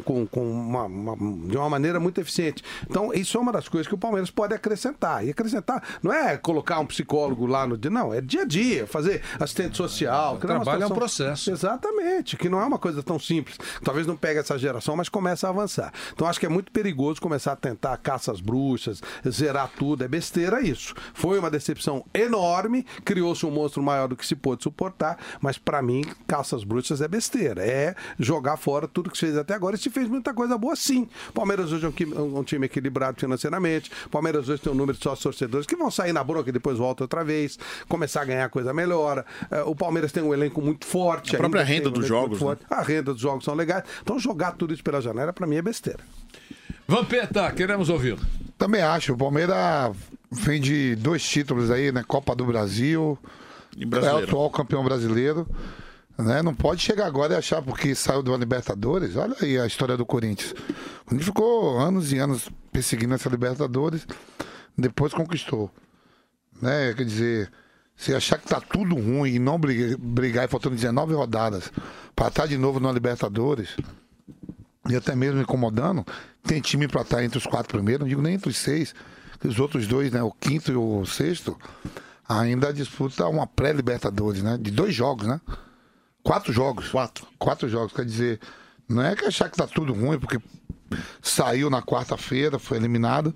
uma, uma, de uma maneira muito eficiente. Então, isso é uma das coisas que o Palmeiras pode acrescentar. E acrescentar não é colocar um psicólogo lá no dia, não, é dia a dia, fazer assistente social. O trabalho é um processo. Exatamente, que não é uma coisa tão simples. Talvez não pegue essa geração, mas começa a avançar. Então, acho que é muito perigoso começar a tentar caça às bruxas, zerar tudo, é besteira isso. Foi uma decepção enorme, criou-se um monstro maior do que se pôde suportar, mas para mim, caça às bruxas é besteira, é jogar fora tudo que se fez até agora e se fez muita coisa boa sim. Palmeiras hoje é um, um time equilibrado financeiramente, Palmeiras hoje tem um número de sócios torcedores que vão sair na bronca e depois voltam outra vez, começar a ganhar coisa melhora. Uh, o Palmeiras tem um elenco muito forte. A própria renda um dos jogos, né? A renda dos jogos são legais. Então jogar tudo isso pela janela para mim é besteira. Vampeta, queremos ouvir. Também acho, o Palmeiras vem de dois títulos aí, né? Copa do Brasil, e é o atual campeão brasileiro. Né? Não pode chegar agora e achar porque saiu do Libertadores. Olha aí a história do Corinthians. O Corinthians ficou anos e anos perseguindo essa Libertadores, depois conquistou. Né? Quer dizer, se achar que tá tudo ruim e não brigar, brigar e faltando dezenove rodadas para estar de novo na Libertadores e até mesmo incomodando, tem time para estar entre os quatro primeiros, não digo nem entre os seis, os outros dois, né? O quinto e o sexto, ainda disputa uma pré-Libertadores, né? De dois jogos, né? Quatro jogos. Quatro. Quatro jogos, quer dizer, não é que achar que tá tudo ruim, porque saiu na quarta-feira, foi eliminado,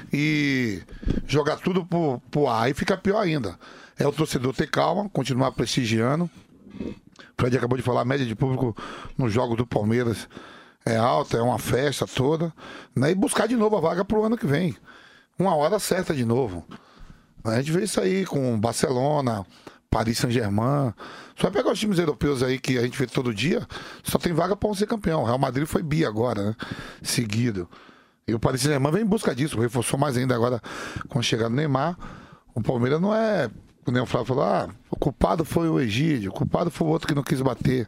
e jogar tudo pro, pro ar, e fica pior ainda. É o torcedor ter calma, continuar prestigiando. O Fred acabou de falar, a média de público nos jogos do Palmeiras é alta, é uma festa toda, né? E buscar de novo a vaga pro ano que vem. Uma hora certa de novo. A gente vê isso aí com Barcelona, Paris Saint-Germain. Só vai pegar os times europeus aí que a gente vê todo dia, só tem vaga para um ser campeão. O Real Madrid foi bi agora, né? Seguido. E o Paris Saint-Germain vem em busca disso, reforçou mais ainda agora com a chegada do Neymar. O Palmeiras não é, como o Flávio falou, ah, o culpado foi o Egídio, o culpado foi o outro que não quis bater.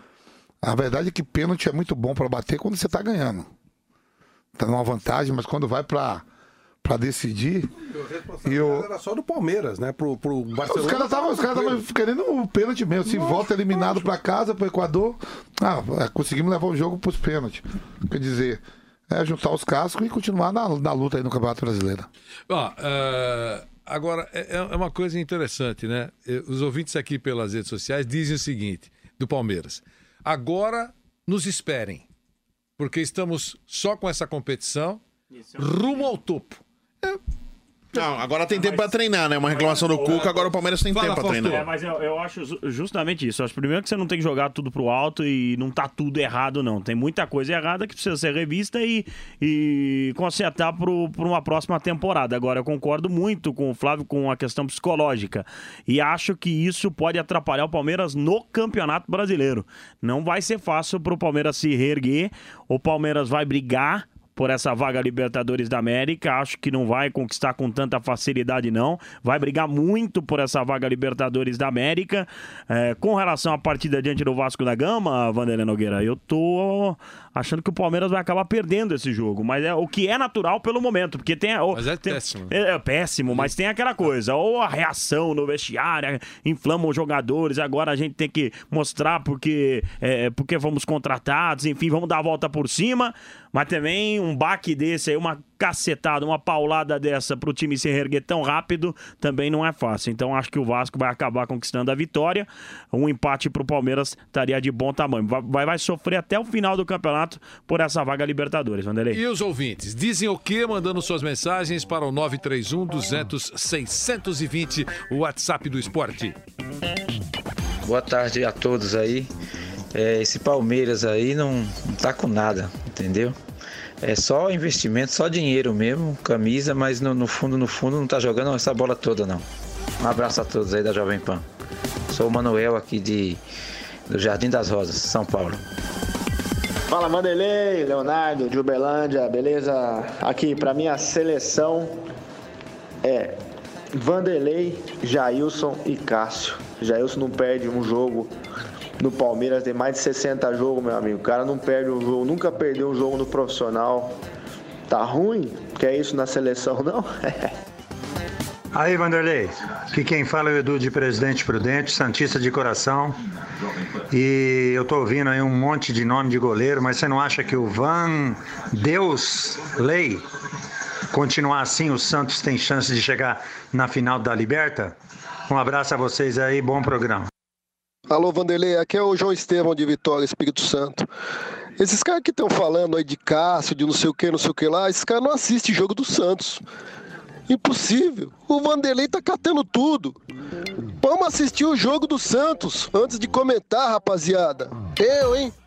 A verdade é que pênalti é muito bom para bater quando você tá ganhando. Tá numa vantagem, mas quando vai para para decidir. E o era só do Palmeiras, né? Pro, pro Barcelona. Os caras estavam os cara querendo o pênalti mesmo. Se volta eliminado para casa, pro Equador, ah, conseguimos levar o jogo pros pênaltis. Quer dizer, é juntar os cascos e continuar na, na luta aí no Campeonato Brasileiro. Ó, uh, agora, é, é uma coisa interessante, né? Os ouvintes aqui pelas redes sociais dizem o seguinte, do Palmeiras. Agora nos esperem, porque estamos só com essa competição rumo ao topo. É... Não, agora tem tempo pra treinar, né? Uma reclamação do Cuca, agora o Palmeiras tem Fala, tempo pra treinar. É, mas eu, eu acho justamente isso. Eu acho primeiro que você não tem que jogar tudo pro alto e não tá tudo errado, não. Tem muita coisa errada que precisa ser revista e, e consertar pro, pro uma próxima temporada. Agora, eu concordo muito com o Flávio com a questão psicológica. E acho que isso pode atrapalhar o Palmeiras no Campeonato Brasileiro. Não vai ser fácil pro Palmeiras se reerguer. O Palmeiras vai brigar por essa vaga Libertadores da América, acho que não vai conquistar com tanta facilidade não, vai brigar muito por essa vaga Libertadores da América. É, com relação à partida diante do Vasco da Gama, Vanderlei Nogueira, eu tô achando que o Palmeiras vai acabar perdendo esse jogo, mas é o que é natural pelo momento, porque tem... Mas é tem, péssimo. É, é péssimo, mas tem aquela coisa, ou a reação no vestiário, inflama os jogadores, agora a gente tem que mostrar porque, é, porque fomos contratados, enfim, vamos dar a volta por cima, mas também um baque desse aí, uma cacetada, uma paulada dessa pro time se reerguer tão rápido, também não é fácil. Então acho que o Vasco vai acabar conquistando a vitória. Um empate pro Palmeiras estaria de bom tamanho. Vai, vai sofrer até o final do campeonato por essa vaga Libertadores, Vanderlei. E os ouvintes, dizem o quê? Mandando suas mensagens para o nove três um, duzentos, seiscentos e vinte, o WhatsApp do Esporte. Boa tarde a todos aí. É, esse Palmeiras aí não, não tá com nada, entendeu? É só investimento, só dinheiro mesmo, camisa, mas no, no fundo, no fundo não tá jogando essa bola toda não. Um abraço a todos aí da Jovem Pan. Sou o Manuel aqui de, do Jardim das Rosas, São Paulo. Fala Vanderlei, Leonardo, de Uberlândia, beleza? Aqui pra minha seleção é Vanderlei, Jailson e Cássio. Jailson não perde um jogo no Palmeiras, tem mais de sessenta jogos, meu amigo. O cara não perde um jogo, nunca perdeu um jogo no profissional. Tá ruim? Quer isso na seleção, não? Aí, Vanderlei, aqui quem fala é o Edu de Presidente Prudente, santista de coração. E eu tô ouvindo aí um monte de nome de goleiro, mas você não acha que o Van Deus Lei continuar assim, o Santos tem chance de chegar na final da Liberta? Um abraço a vocês aí, bom programa. Alô, Vanderlei, aqui é o João Estevão de Vitória, Espírito Santo. Esses caras que estão falando aí de Cássio, de não sei o que, não sei o que lá, esses caras não assistem jogo do Santos. Impossível. O Vanderlei tá catando tudo. Vamos assistir o jogo do Santos antes de comentar, rapaziada. Eu, hein?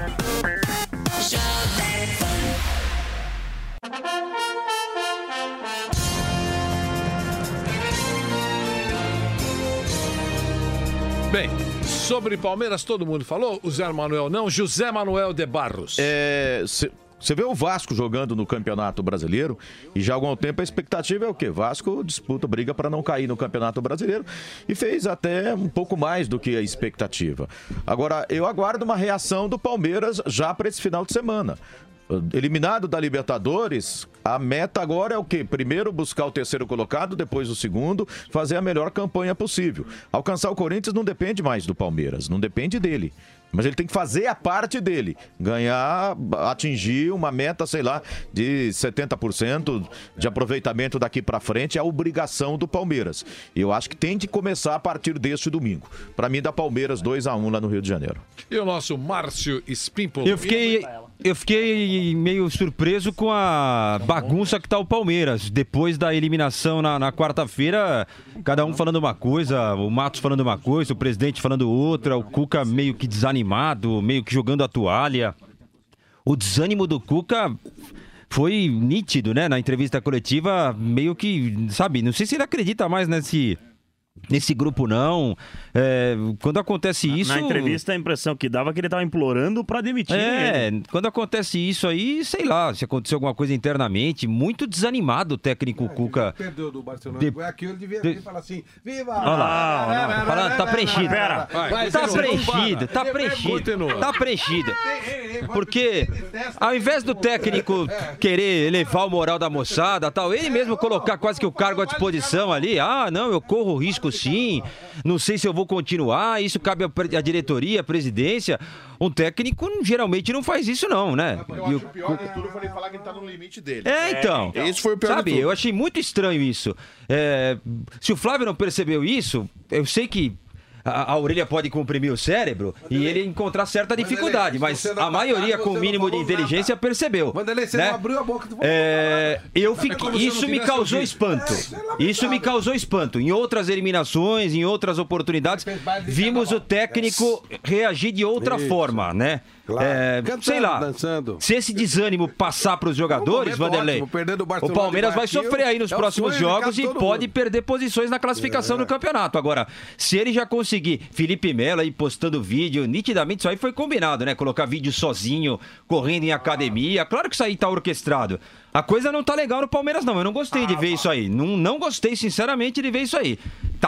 Bem, sobre Palmeiras todo mundo falou, o Zé Manuel não, José Manuel de Barros. É, você vê o Vasco jogando no Campeonato Brasileiro e já há algum tempo a expectativa é o quê? Vasco disputa, briga para não cair no Campeonato Brasileiro e fez até um pouco mais do que a expectativa. Agora, eu aguardo uma reação do Palmeiras já para esse final de semana. Eliminado da Libertadores, a meta agora é o quê? Primeiro buscar o terceiro colocado, depois o segundo, fazer a melhor campanha possível. Alcançar o Corinthians não depende mais do Palmeiras, não depende dele. Mas ele tem que fazer a parte dele. Ganhar, atingir uma meta, sei lá, de setenta por cento de aproveitamento daqui pra frente é a obrigação do Palmeiras. E eu acho que tem de começar a partir deste domingo. Pra mim, dá Palmeiras dois a um lá no Rio de Janeiro. E o nosso Márcio Spímpolo. Eu fiquei, eu fiquei meio surpreso com a bagunça que tá o Palmeiras. Depois da eliminação na, na quarta-feira, cada um falando uma coisa, o Matos falando uma coisa, o presidente falando outra, o Cuca meio que desanimado, meio que jogando a toalha. O desânimo do Cuca foi nítido, né? Na entrevista coletiva, meio que, sabe, não sei se ele acredita mais nesse... Nesse grupo não, é, quando acontece isso... Na entrevista a impressão que dava é que ele estava implorando para demitir É, ele. Quando acontece isso aí, sei lá, se aconteceu alguma coisa internamente, muito desanimado o técnico é, Cuca. Perdeu do Barcelona, de... foi aqui, ele devia vir e falar assim, viva! Olha lá, olha lá, olha lá, tá preenchido. Pera, vai, tá preenchido, tá preenchido, tá preenchido. Porque ao invés do técnico querer elevar o moral da moçada, tal, ele mesmo colocar quase que o cargo à disposição ali, ah, não, eu corro risco sim, não sei se eu vou continuar, isso cabe à diretoria, à presidência. Um técnico geralmente não faz isso não, né? Eu acho o pior de tudo foi ele falar que ele tá no limite dele. É, então. É, esse foi o pior Sabe, de tudo. eu achei muito estranho isso. É, se o Flávio não percebeu isso, eu sei que a, a orelha pode comprimir o cérebro e ele encontrar certa dificuldade, mas a maioria com o mínimo de inteligência percebeu. Vanderlei, você né? não abriu a boca. É, eu fiquei, isso me causou espanto. Isso me causou espanto. Em outras eliminações, em outras oportunidades, vimos o técnico reagir de outra forma, né? Claro. É, Cantando, sei lá, dançando. se esse desânimo passar para os jogadores, Vanderlei, ótimo, o Palmeiras vai sofrer aí nos é próximos jogos e pode perder posições na classificação é. do campeonato. Agora, se ele já conseguir, Felipe Melo aí postando vídeo, nitidamente isso aí foi combinado, né? Colocar vídeo sozinho, correndo em academia, claro que isso aí tá orquestrado. A coisa não tá legal no Palmeiras, não. Eu não gostei de ver isso aí. Não, não gostei, sinceramente, de ver isso aí.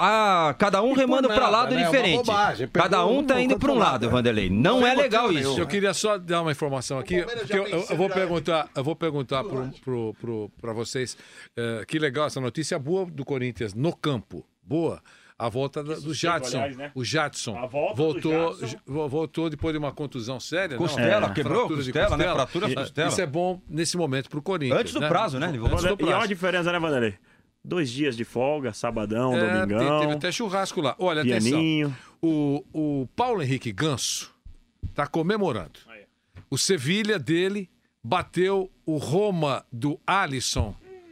Tá cada um remando para lado né? diferente. Bobagem, cada um tá indo para um lado, Vanderlei. Não, não é legal isso. Eu queria só dar uma informação aqui, porque eu, eu, eu vou perguntar, eu vou perguntar pro, pro, pro, pra vocês. Uh, que legal essa notícia boa do Corinthians no campo. Boa. A volta do, do Jadson. Aliás, né? O Jadson voltou, Jadson. voltou depois de uma contusão séria. Costela, né? quebrou costela, costela, né? Fratura de costela. Isso é bom nesse momento pro Corinthians. Antes do né? prazo, né? Antes do prazo. E é uma diferença, né, Vanderlei? Dois dias de folga, sabadão, é, domingão. Teve até churrasco lá. Olha, pianinho. Atenção. O, o Paulo Henrique Ganso tá comemorando. Aí. O Sevilha dele bateu o Roma do Alisson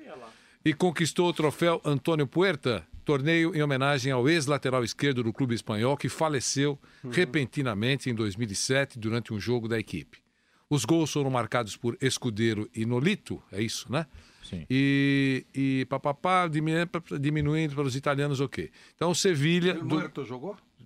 e conquistou o troféu Antônio Puerta. Torneio em homenagem ao ex-lateral esquerdo do clube espanhol que faleceu uhum. repentinamente em dois mil e sete durante um jogo da equipe. Os gols foram marcados por Escudeiro e Nolito, é isso, né? Sim. E, e papapá, diminuindo para os italianos, ok. Então o Sevilha... O do... Muerto jogou?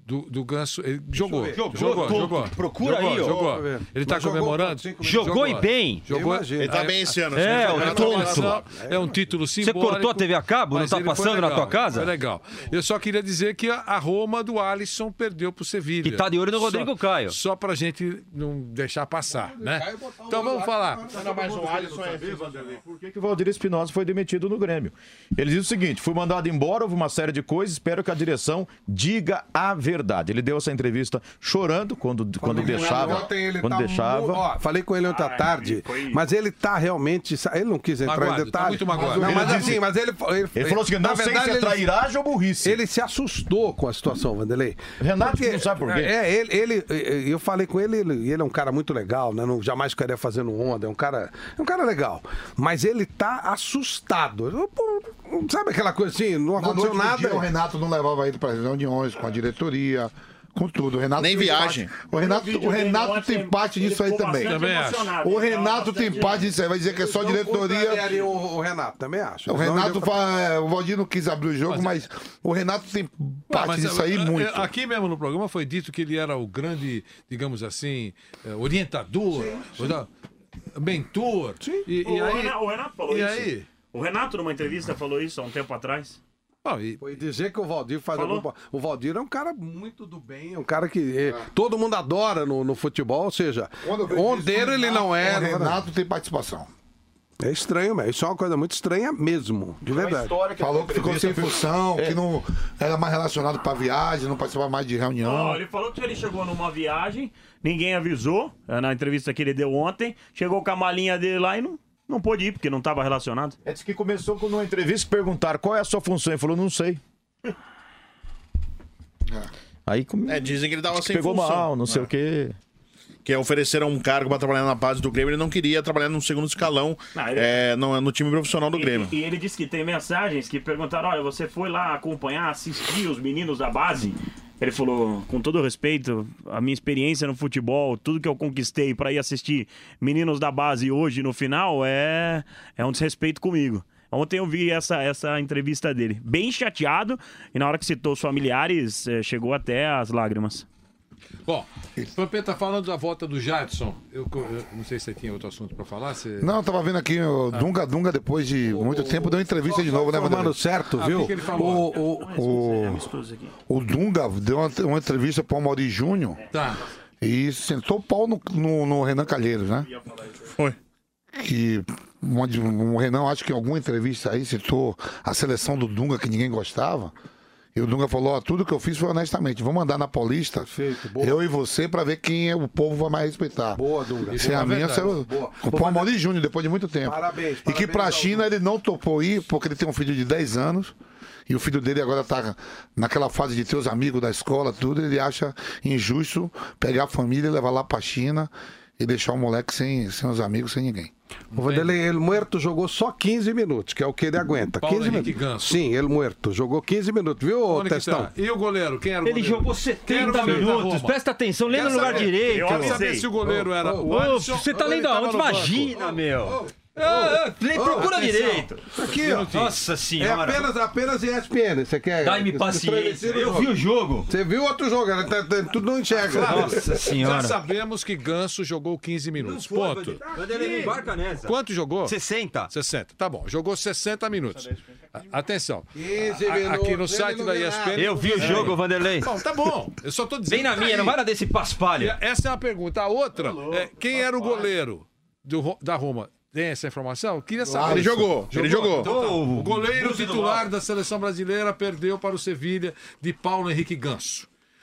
do, do Ganso. Ele jogou. Jogou, Jogou, jogou. jogou. Procura jogou, aí, ó. Jogou. Ele tá Mas jogou comemorando? cinco minutos. Jogou e bem. Jogou. Ele tá bem esse ano. É, assim, o ele tá tonto. bem. É um título Você simbólico. cortou a T V a cabo? Não mas tá ele foi passando na legal, tua casa? Foi legal. Eu só queria dizer que a, a Roma do Alisson perdeu pro Sevilha. Que tá de olho no Só- Rodrigo Caio. Só pra gente não deixar passar, né? Então vamos falar. Não, mas o Alisson é Vanderlei. Por que, que o Valdir Espinosa foi demitido no Grêmio? Ele diz o seguinte: fui mandado embora, houve uma série de coisas, espero que a direção diga a verdade. Ele deu essa entrevista chorando quando, quando deixava. Ontem ele Quando tá deixava. mu- ó, falei com ele ontem à tarde, mas ele tá realmente. Ele não quis entrar Magoado, em tá detalhes. muito magoado. Não, Ele mas disse- assim, mas ele. Ele, Ele falou assim: não na sei verdade, se é ele- trairagem ou burrice. Ele se assustou com a situação, Vanderlei. Renato Porque- não sabe por quê. É, ele, ele, eu falei com ele, ele, ele é um cara muito legal, né? Não, jamais ficaria fazendo onda, é um cara, é um cara legal. Mas ele tá assustado. Eu, pô, sabe aquela coisa assim, não Na aconteceu noite do nada. dia, o Renato não levava ele para as reuniões com a diretoria, com tudo. O Renato Nem tem viagem. parte- O Renato, o Renato tem parte disso aí também. Também acho. O Renato tem parte disso aí. Vai dizer que é só diretoria. Contrariaria O, o Renato, também acho. O Renato fa... O Valdir não quis abrir o jogo, mas o Renato tem parte Mas, disso aí eh, muito. eh, Aqui mesmo no programa foi dito que ele era o grande, digamos assim, eh, orientador, o- mentor. E, e O aí, Renato, o Renato falou e isso. aí? O Renato, numa entrevista, falou isso há um tempo atrás. Não, e- Foi dizer que o Valdir faz Falou? algum... O Valdir é um cara muito do bem, é um cara que eh, todo mundo adora no, no futebol, ou seja, Quando eu vejo ondeiro isso, ele não é. O não é- Renato tem participação. É estranho, mas isso é uma coisa muito estranha mesmo, de verdade. Falou que ficou sem função, É. que não era mais relacionado para viagem, não participava mais de reunião. Ó, ele falou que ele chegou numa viagem, ninguém avisou, é, na entrevista que ele deu ontem, chegou com a malinha dele lá e não, não pôde ir, porque não estava relacionado. É disse que começou com uma entrevista, perguntaram qual é a sua função. Ele falou, não sei. Aí come... É, dizem que ele tava Diz que sem pegou função. mal, não sei É. o quê. Que ofereceram um cargo para trabalhar na base do Grêmio, ele não queria trabalhar no segundo escalão, Não, ele- é, no, no time profissional do E- Grêmio. E, e ele disse que tem mensagens que perguntaram: olha, você foi lá acompanhar, assistir os meninos da base? Ele falou: com todo respeito, a minha experiência no futebol, tudo que eu conquistei para ir assistir meninos da base hoje no final é, é um desrespeito comigo. Ontem eu vi essa, essa entrevista dele, bem chateado, e na hora que citou os familiares, eh, chegou até as lágrimas. Bom, o Pampeta, falando da volta do Jadson, eu, eu não sei se você tinha outro assunto para falar. Você... Não, eu tava vendo aqui, o Dunga Dunga, depois de muito tempo, deu entrevista de novo, né, Formando Vanderlei? certo, Ah, viu? o que que ele falou? O, o, O, o Dunga deu uma, uma entrevista para o Mauri Júnior Tá. e sentou o pau no, no, no Renan Calheiros, né? Foi. Que uma de- o Renan, acho que em alguma entrevista aí, citou a seleção do Dunga que ninguém gostava. E o Dunga falou: ó, tudo que eu fiz foi honestamente. Vamos andar na Paulista, boa. eu e você, pra ver quem é, o povo vai mais respeitar. Boa, Dunga. Se é a Boa, minha, verdade. você... Boa. Com o Mauri Júnior, depois de muito tempo. Parabéns, E que parabéns pra ao China ele não topou ir, porque ele tem um filho de dez anos. E o filho dele agora tá naquela fase de ter os amigos da escola, tudo. Ele acha injusto pegar a família e levar lá pra China e deixar o moleque sem, sem os amigos, sem ninguém. O Vanderlei, ele Muerto jogou só quinze minutos, que é o que ele aguenta. Paulo quinze Henrique minutos. Ganso. Sim, ele Muerto. Jogou quinze minutos, viu, Onde que Testão? tá? E o goleiro? Quem era o Ele goleiro? jogou Quem era o setenta goleiro da minutos. Roma? Presta atenção, lê Quer no lugar saber? direito. Eu quero saber se o goleiro era o Ô, Alisson você tá ou ele lendo tava aonde? no banco. Imagina, meu. Ah, ah, lê, procura atenção. direito. Aqui, ó. Nossa É senhora. apenas, apenas E S P N. Você quer. Dá-me paciência. Eu vi o jogo. Você viu outro jogo, né? Tá- tá- tudo não enxerga. Nossa senhora. Já sabemos que Ganso jogou quinze minutos. Ponto. Vanderlei, não embarca nessa. Quanto jogou? sessenta. sessenta. Tá bom, jogou sessenta minutos. A- Atenção. quinze A- minutos, Aqui no ele site não da vê E S P N. Eu vi o jogo, Vanderlei. Bom, tá bom. Eu só tô dizendo. Vem na que minha, tá não aí. vai na desse paspalho. Essa é uma pergunta. A outra é quem era o goleiro do Ro- da Roma? Tem essa informação? Eu queria saber. Ele jogou, ele jogou. Então tá. Oh, O goleiro Bruce do titular Mal. da seleção brasileira perdeu para o Sevilha de Paulo Henrique Ganso.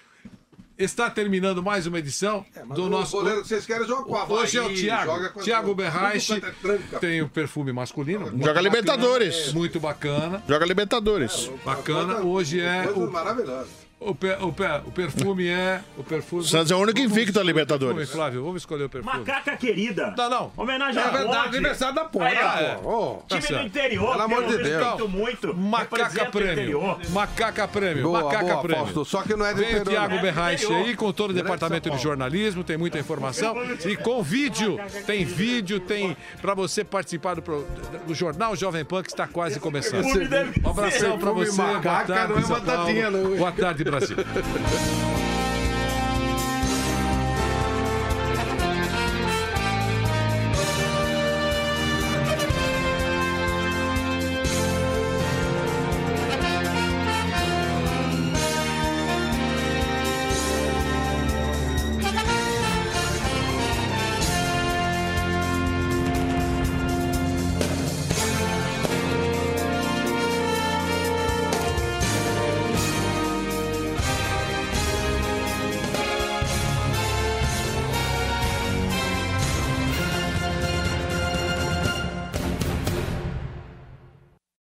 Está terminando mais uma edição do o nosso. goleiro que vocês querem jogar com o Havaí, Hoje é o joga Thiago. com- Thiago Berraich tudo quanto é tranca. tem o perfume masculino. muito Joga bacana, Libertadores. Muito bacana. Joga Libertadores. Bacana. Hoje é. Coisa O, maravilhosa. o, pe- o, pe- o perfume é. O perfume. O Santos é o único Vamos invicto da escolher o Libertadores. perfume, Flávio, vamos escolher o perfume. Macaca querida. Não, não. Homenagem É à verdade, Ponte. aniversário da Ponte, Aí, ó, é. pô. Ô, Tá Time certo. do interior, Pelo amor que de eu Deus. respeito muito. Macaca representa o Prêmio. interior. Macaca Prêmio. Boa, Macaca boa, Prêmio. Fausto, só que não é do Vem o interior, Thiago né? Berraich aí com todo o Direto de departamento São de Paulo. jornalismo, tem muita informação. E com vídeo, tem vídeo, tem pra você participar do, pro- do Jornal Jovem Pan que está quase começando. perfume deve Um abração ser pra perfume você. Boa macaca, tarde, não é São Paulo. batatinha, não. Boa tarde, Brasil.